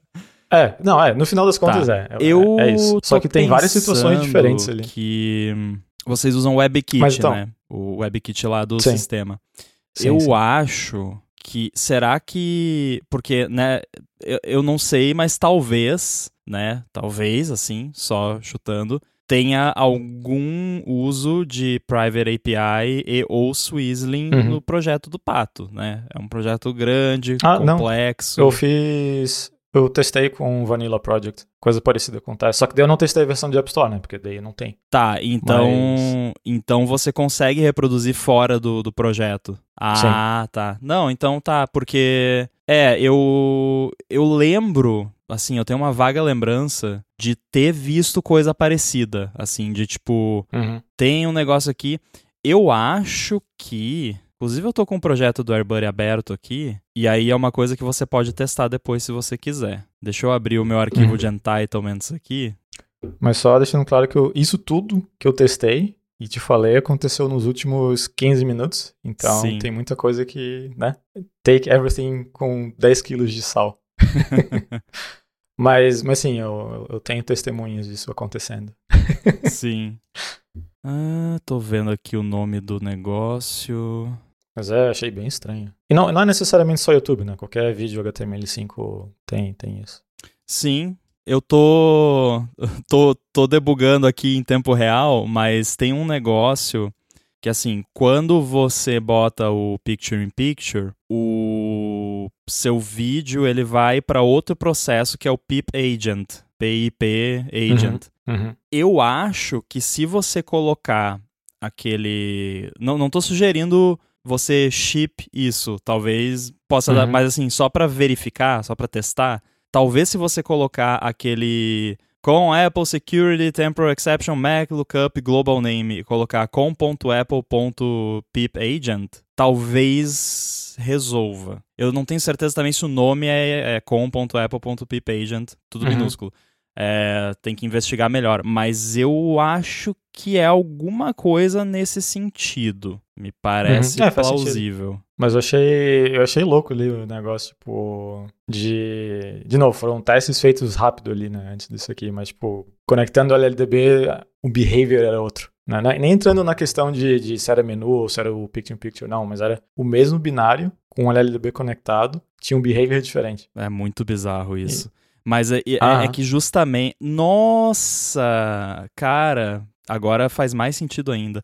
É, não, é, no final das contas tá. é, é. Eu é isso. Só que tem várias situações diferentes ali. Que vocês usam o WebKit, então, né? O WebKit lá do sim. sistema. Sim, eu sim. acho que... Será que... Porque, né? Eu, eu não sei, mas talvez, né? Talvez, assim, só chutando, tenha algum uso de Private A P I e ou Swizzling uhum. no projeto do Pato, né? É um projeto grande, ah, complexo. Não. Eu fiz... Eu testei com o Vanilla Project, coisa parecida acontece. Só que daí eu não testei a versão de App Store, né? Porque daí não tem. Tá, então, Mas... então você consegue reproduzir fora do, do projeto. Ah, Sim. tá. Não, então tá, porque... É, eu, eu lembro... assim, eu tenho uma vaga lembrança de ter visto coisa parecida, assim, de tipo, Uhum. tem um negócio aqui, eu acho que, inclusive eu tô com um projeto do AirBuddy aberto aqui, e aí é uma coisa que você pode testar depois se você quiser. Deixa eu abrir o meu arquivo Uhum. de entitlements aqui. Mas só deixando claro que eu, isso tudo que eu testei e te falei aconteceu nos últimos quinze minutos. Então Sim. tem muita coisa que, né? Take everything com dez quilos de sal. mas, mas sim, eu, eu tenho testemunhas disso acontecendo. Sim. Ah, tô vendo aqui o nome do negócio. Mas é, achei bem estranho. E não, não é necessariamente só YouTube, né? Qualquer vídeo H T M L cinco tem, tem isso. Sim. Eu tô, tô, tô debugando aqui em tempo real, mas tem um negócio que, assim, quando você bota o Picture in Picture, o seu vídeo ele vai para outro processo que é o Pip Agent, P I P Agent. Uhum, uhum. Eu acho que se você colocar aquele... Não, não tô sugerindo você ship isso, talvez possa uhum. dar, mas assim, só para verificar, só para testar, talvez se você colocar aquele com Apple Security, Temporal Exception, Mac, Lookup, Global Name e colocar com.apple.pipagent, talvez resolva. Eu não tenho certeza também se o nome é, é com.apple.pipagent, tudo Uhum. minúsculo. É, tem que investigar melhor, mas eu acho que é alguma coisa nesse sentido. Me parece Uhum. É, faz plausível. sentido. Mas eu achei, eu achei louco ali o negócio, tipo, de... De novo, foram testes feitos rápido ali, né, antes disso aqui, mas, tipo, conectando o L L D B, o behavior era outro. Né? Nem entrando na questão de, de se era menu ou se era o picture-in-picture, não, mas era o mesmo binário com o L L D B conectado, tinha um behavior diferente. É muito bizarro isso. E... Mas é, é, ah. é que justamente... Nossa! Cara, agora faz mais sentido ainda.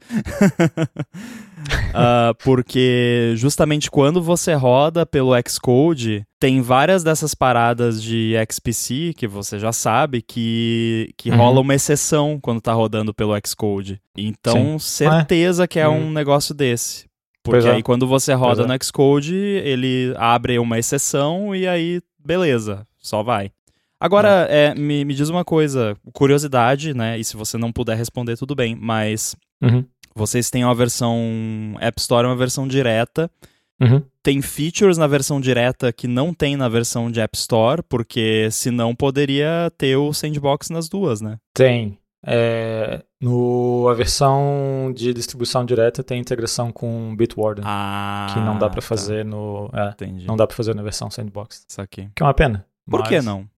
uh, porque justamente quando você roda pelo Xcode, tem várias dessas paradas de X P C, que você já sabe, que, que uhum. rola uma exceção quando tá rodando pelo Xcode. Então, Sim. certeza é. que é um hum. negócio desse. Porque pois aí é. quando você roda pois no é. Xcode, ele abre uma exceção e aí, beleza, só vai. Agora, é. É, me, me diz uma coisa, curiosidade, né? E se você não puder responder, tudo bem. Mas uhum. vocês têm uma versão App Store, uma versão direta. Uhum. Tem features na versão direta que não tem na versão de App Store, porque senão poderia ter o Sandbox nas duas, né? Tem. É, no, a versão de distribuição direta tem integração com Bitwarden, ah, que não dá pra fazer tá. no é, não dá pra fazer na versão Sandbox. Saquei. Que é uma pena. Por mas, que não?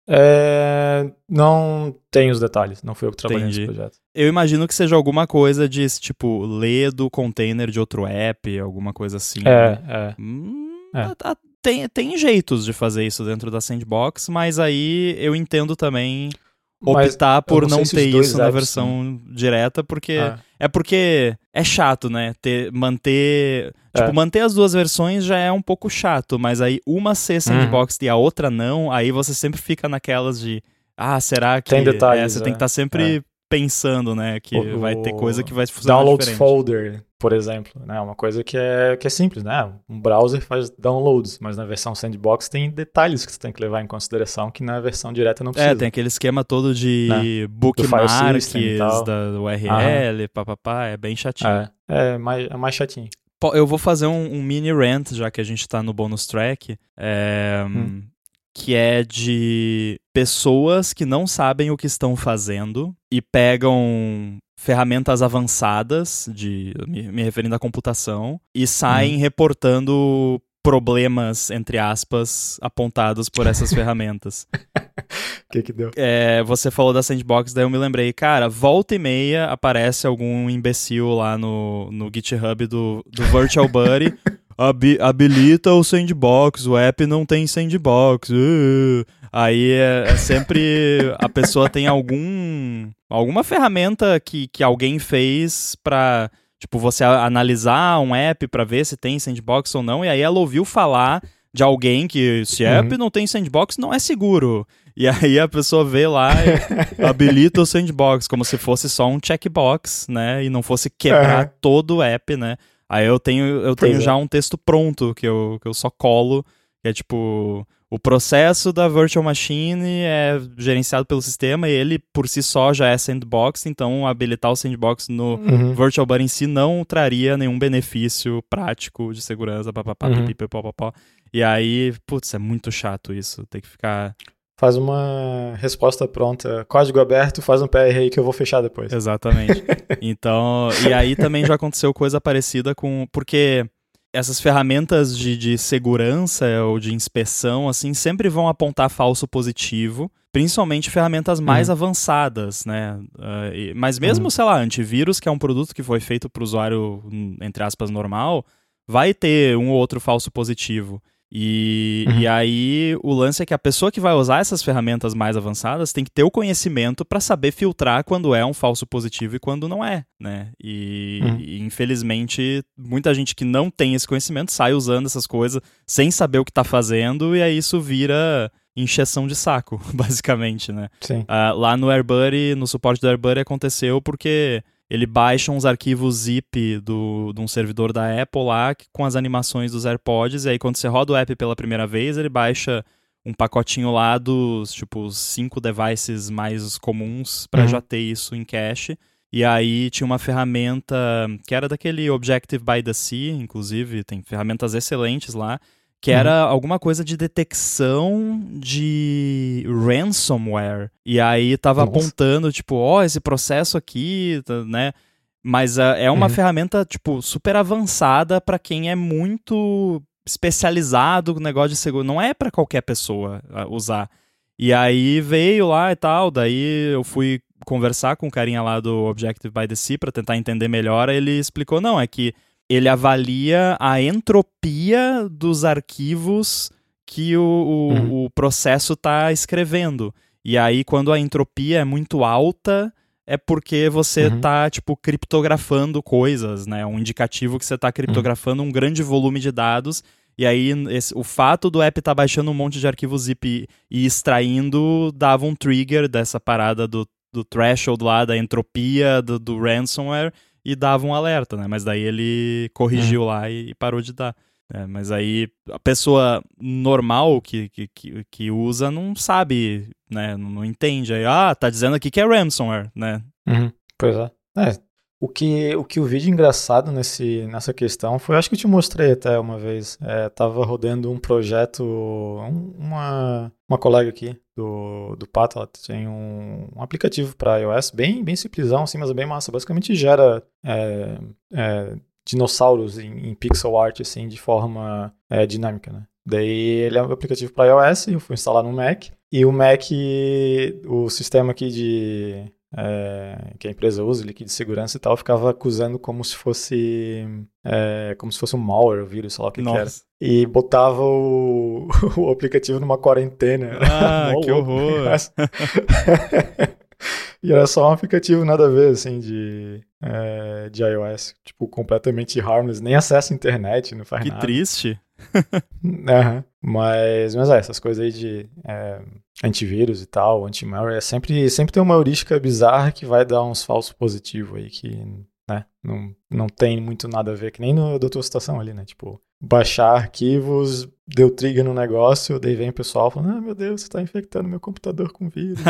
É, não tem os detalhes, não fui eu que trabalhei Entendi. nesse projeto. Eu imagino que seja alguma coisa de, tipo, ler do container de outro app, alguma coisa assim. É, né? é. Hum, é. Tá, tem, tem jeitos de fazer isso dentro da Sandbox, mas aí eu entendo também optar por não, não ter isso na versão né? direta, porque ah. é porque é chato, né? Ter, manter... Tipo, é. manter as duas versões já é um pouco chato, mas aí uma ser Sandbox uhum. e a outra não, aí você sempre fica naquelas de ah, será que... Tem detalhes, é, você é. tem que estar tá sempre é. pensando, né? Que o, vai ter coisa que vai funcionar downloads diferente. folder, por exemplo, né? Uma coisa que é, que é simples, né? Um browser faz downloads, mas na versão Sandbox tem detalhes que você tem que levar em consideração que na versão direta não precisa. É, tem aquele esquema todo de né? bookmarks da U R L, ah. papapá, é bem chatinho. É, é, mais, é mais chatinho. Eu vou fazer um, um mini rant, já que a gente tá no bonus track, é, hum. que é de pessoas que não sabem o que estão fazendo e pegam ferramentas avançadas, de, me, me referindo à computação, e saem hum. reportando problemas, entre aspas, apontados por essas ferramentas. O que que deu? É, você falou da Sandbox, daí eu me lembrei, cara, volta e meia aparece algum imbecil lá no, no GitHub do, do Virtual Buddy, Hab- habilita o Sandbox, o app não tem Sandbox. Uh. Aí é, é sempre a pessoa tem algum alguma ferramenta que, que alguém fez pra, tipo, você analisar um app pra ver se tem Sandbox ou não, e aí ela ouviu falar de alguém que se uhum. app não tem Sandbox, não é seguro. E aí a pessoa vê lá e habilita o Sandbox, como se fosse só um checkbox, né? E não fosse quebrar uhum. todo o app, né? Aí eu tenho, eu tenho já um texto pronto, que eu, que eu só colo, que é tipo, o processo da virtual machine é gerenciado pelo sistema e ele, por si só, já é sandbox, então habilitar o sandbox no Uhum. VirtualBuddy em si não traria nenhum benefício prático de segurança, papapá, Uhum. pipipipopopó. E aí, putz, é muito chato isso, tem que ficar... Faz uma resposta pronta, código aberto, faz um P R aí que eu vou fechar depois. Exatamente. Então, e aí também já aconteceu coisa parecida com... Porque essas ferramentas de, de segurança ou de inspeção, assim, sempre vão apontar falso positivo, principalmente ferramentas mais uhum. avançadas, né? Uh, e, mas mesmo, uhum. sei lá, antivírus, que é um produto que foi feito para o usuário, entre aspas, normal, vai ter um ou outro falso positivo. E, uhum. e aí o lance é que a pessoa que vai usar essas ferramentas mais avançadas tem que ter o conhecimento para saber filtrar quando é um falso positivo e quando não é, né? E, uhum. e infelizmente muita gente que não tem esse conhecimento sai usando essas coisas sem saber o que está fazendo e aí isso vira encheção de saco, basicamente, né? Sim. Uh, lá no AirBuddy, no suporte do AirBuddy aconteceu porque ele baixa uns arquivos zip do, de um servidor da Apple lá com as animações dos AirPods, e aí quando você roda o app pela primeira vez, ele baixa um pacotinho lá dos, tipo, cinco devices mais comuns para uhum. já ter isso em cache. E aí tinha uma ferramenta que era daquele Objective by the Sea, inclusive, tem ferramentas excelentes lá, que era uhum. alguma coisa de detecção de ransomware. E aí tava Nossa. apontando, tipo, ó, oh, esse processo aqui, né? Mas uh, é uma uhum. ferramenta, tipo, super avançada para quem é muito especializado no negócio de segurança. Não é para qualquer pessoa uh, usar. E aí veio lá e tal, daí eu fui conversar com o carinha lá do Objective by the Sea para tentar entender melhor, aí ele explicou, não, é que ele avalia a entropia dos arquivos que o, o, uhum. o processo está escrevendo. E aí, quando a entropia é muito alta, é porque você está, uhum. tipo, criptografando coisas, né? Um indicativo que você está criptografando uhum. um grande volume de dados. E aí, esse, o fato do app estar tá baixando um monte de arquivos zip e extraindo dava um trigger dessa parada do, do threshold lá, da entropia, do, do ransomware, e dava um alerta, né? Mas daí ele corrigiu uhum. lá e, e parou de dar. É, mas aí a pessoa normal que, que, que, que usa não sabe, né? Não, não entende. Aí, ah, tá dizendo aqui que é ransomware, né? Uhum. Pois é. é. O que, o que eu vi de engraçado nesse, nessa questão foi, acho que eu te mostrei até uma vez, é, tava rodando um projeto, um, uma, uma colega aqui do, do Pato, ela tem um, um aplicativo para iOS, bem, bem simplesão, assim, mas é bem massa, basicamente gera é, é, dinossauros em, em pixel art, assim, de forma é, dinâmica, né? Daí ele é um aplicativo para iOS, eu fui instalar no Mac, e o Mac, o sistema aqui de... É, que a empresa usa, ele aqui de segurança e tal, ficava acusando como se fosse é, como se fosse um malware, o vírus, sei lá o que, que era. E botava o, o aplicativo numa quarentena. Ah, que horror! E era só um aplicativo nada a ver, assim, de, é, de iOS. Tipo, completamente harmless, nem acesso à internet, não faz que nada. Que triste! Uhum. Mas, mas é, essas coisas aí de é, antivírus e tal, anti-malware, é sempre, sempre tem uma heurística bizarra que vai dar uns falsos positivos aí que, né, não, não tem muito nada a ver, que nem no, da tua situação ali, né, tipo, baixar arquivos, deu trigger no negócio, daí vem o pessoal falando, ah, meu Deus, você tá infectando meu computador com vírus.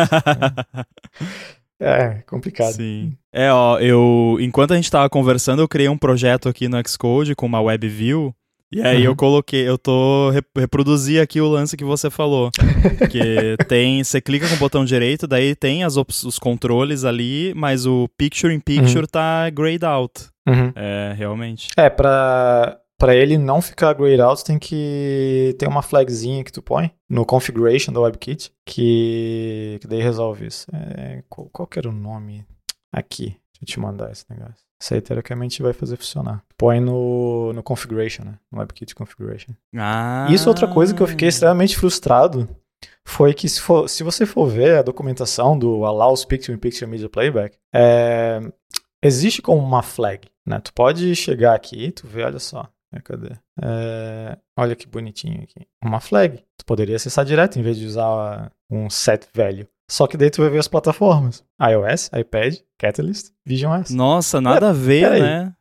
É, complicado. Sim. É, ó, eu, enquanto a gente tava conversando, eu criei um projeto aqui no Xcode com uma WebView. E aí uhum. eu coloquei, eu tô, reproduzi aqui o lance que você falou, que tem, você clica com o botão direito, daí tem as op- os controles ali, mas o Picture in Picture uhum. tá grayed out, uhum. é, realmente. É, pra, pra ele não ficar grayed out, tem que ter uma flagzinha que tu põe no configuration da WebKit, que, que daí resolve isso. É, qual, qual que era o nome aqui? Deixa eu te mandar esse negócio. Isso aí, teoricamente, vai fazer funcionar. Põe no, no configuration, né? No WebKit configuration. Ah. Isso, outra coisa que eu fiquei extremamente frustrado foi que se, for, se você for ver a documentação do Allows Picture in Picture Media Playback, é, existe como uma flag, né? Tu pode chegar aqui e tu vê, olha só. É, cadê? É, olha que bonitinho aqui. Uma flag. Tu poderia acessar direto em vez de usar um set value. Só que daí tu vai ver as plataformas. iOS, iPad, Catalyst, VisionOS. Nossa, nada é, a ver, né?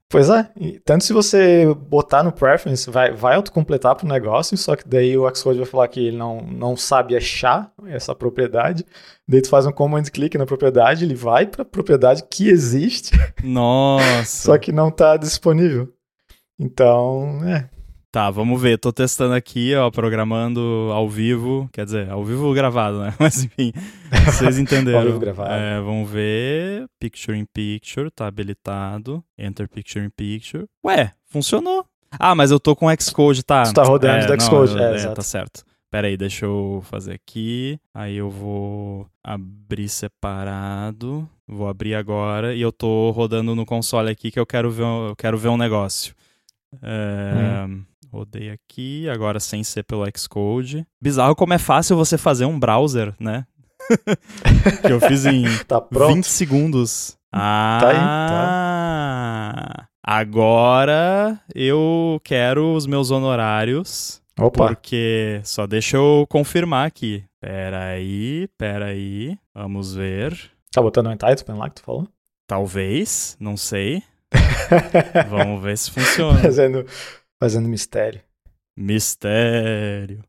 Pois é, e tanto se você botar no preference, vai, vai autocompletar pro negócio, só que daí o Xcode vai falar que ele não, não sabe achar essa propriedade, daí tu faz um command click na propriedade, ele vai pra propriedade que existe, Nossa! só que não tá disponível. Então, é... Tá, vamos ver. Tô testando aqui, ó, programando ao vivo. Quer dizer, ao vivo gravado, né? Mas enfim, vocês entenderam. Ao vivo gravado. É, vamos ver. Picture in Picture, tá habilitado. Enter Picture in Picture. Ué, funcionou. Ah, mas eu tô com Xcode, tá? Você tá rodando é, do Xcode, não, é, é, exato. Tá certo. Pera aí, deixa eu fazer aqui. Aí eu vou abrir separado. Vou abrir agora. E eu tô rodando no console aqui que eu quero ver, eu quero ver um negócio. É... Hum. Rodei aqui, agora sem ser pelo Xcode. Bizarro como é fácil você fazer um browser, né? Que eu fiz em tá pronto. vinte segundos. Ah, tá aí, tá. Agora eu quero os meus honorários. Opa. Porque só deixa eu confirmar aqui. Peraí, peraí. Vamos ver. Tá botando um entitlement lá que tu falou? Talvez, não sei. Vamos ver se funciona. Fazendo... Fazendo mistério. Mistério.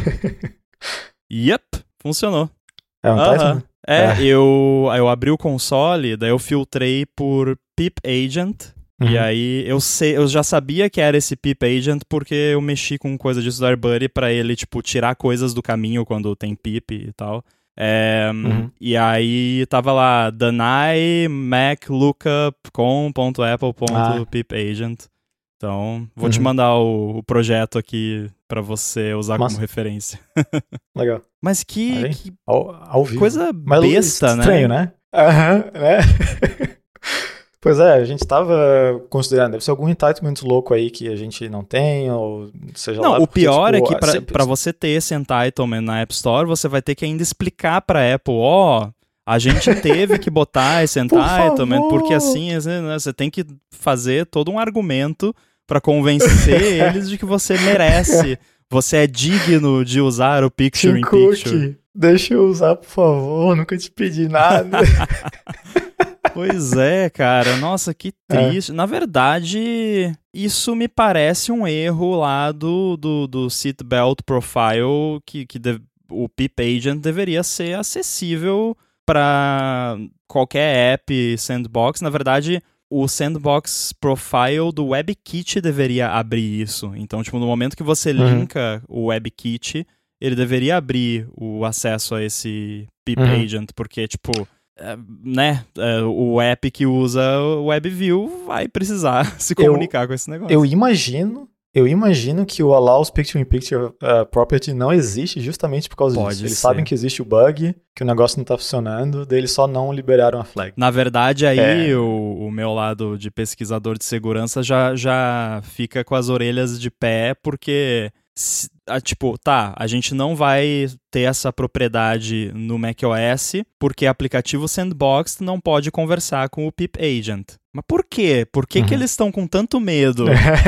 Yep, funcionou. É um uh-huh. Titan? É, é. Eu, eu abri o console, daí eu filtrei por pip agent. Uhum. E aí eu, sei, eu já sabia que era esse pip agent porque eu mexi com coisa de Start Buddy pra ele, tipo, tirar coisas do caminho quando tem pip e tal. É, uhum. E aí tava lá, Danai Mac Lookup com.apple.pipagent. Ah. Então, vou uhum. te mandar o, o projeto aqui pra você usar Massa. Como referência. Legal. Mas que, que ao, ao vivo. Coisa Mas besta, estranho, né? Aham, né? né? Pois é, a gente tava considerando, deve ser algum entitlement louco aí que a gente não tem, ou seja não, lá. Não, o porque, pior tipo, é que pra, sempre... pra você ter esse entitlement na App Store, você vai ter que ainda explicar pra Apple, ó... Oh, a gente teve que botar esse entitlement, Por porque assim, né, você tem que fazer todo um argumento para convencer eles de que você merece, você é digno de usar o Picture in Picture. Deixa eu usar, por favor, nunca te pedi nada. Pois é, cara, nossa, que triste. É. Na verdade, isso me parece um erro lá do, do, do Seatbelt Profile, que, que de, o Pip Agent deveria ser acessível para qualquer app sandbox. Na verdade, o sandbox profile do WebKit deveria abrir isso. Então, tipo, no momento que você uhum. linka o WebKit, ele deveria abrir o acesso a esse Pip uhum. Agent, porque, tipo, é, né, é, o app que usa o WebView vai precisar se comunicar eu, com esse negócio. Eu imagino... Eu imagino que o Allows Picture in Picture uh, Property não existe justamente por causa Pode disso. Eles ser. sabem que existe o bug, que o negócio não tá funcionando, daí eles só não liberaram a flag. Na verdade, aí é. o, o meu lado de pesquisador de segurança já, já fica com as orelhas de pé, porque, se, a, tipo, tá, a gente não vai ter essa propriedade no macOS, porque aplicativo Sandbox não pode conversar com o Pip Agent. Mas por quê? Por que, uhum. que eles estão com tanto medo?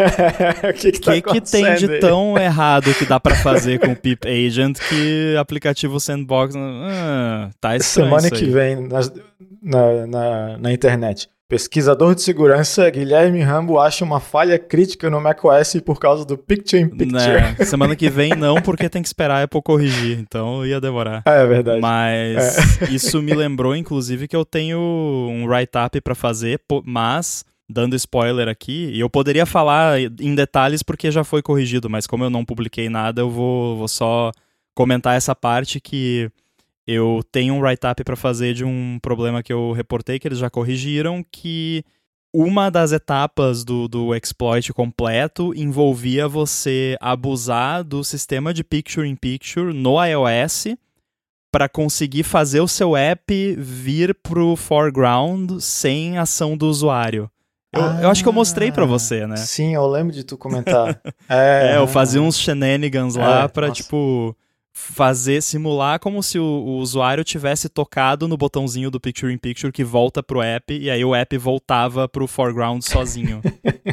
O que, que, tá que, que tem de aí? tão errado que dá pra fazer com o Pip Agent que aplicativo Sandbox... Ah, tá estranho. Semana que vem nas, na, na, na internet. Pesquisador de segurança Guilherme Rambo acha uma falha crítica no macOS por causa do Picture in Picture. Né? Semana que vem não, porque tem que esperar a Apple corrigir, então ia demorar. É, é verdade. Mas é. isso me lembrou, inclusive, que eu tenho um write-up pra fazer, mas, dando spoiler aqui, e eu poderia falar em detalhes porque já foi corrigido, mas como eu não publiquei nada, eu vou, vou só comentar essa parte que... Eu tenho um write-up para fazer de um problema que eu reportei, que eles já corrigiram, que uma das etapas do, do exploit completo envolvia você abusar do sistema de Picture-in-Picture no iOS para conseguir fazer o seu app vir pro foreground sem ação do usuário. Eu, ah, eu acho que eu mostrei pra você, né? Sim, eu lembro de tu comentar. é, é, eu fazia uns shenanigans lá é, pra, nossa. tipo... fazer, simular como se o, o usuário tivesse tocado no botãozinho do Picture in Picture que volta pro app, e aí o app voltava pro foreground sozinho.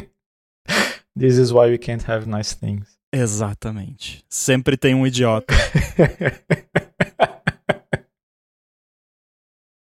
This is why we can't have nice things. Exatamente. Sempre tem um idiota.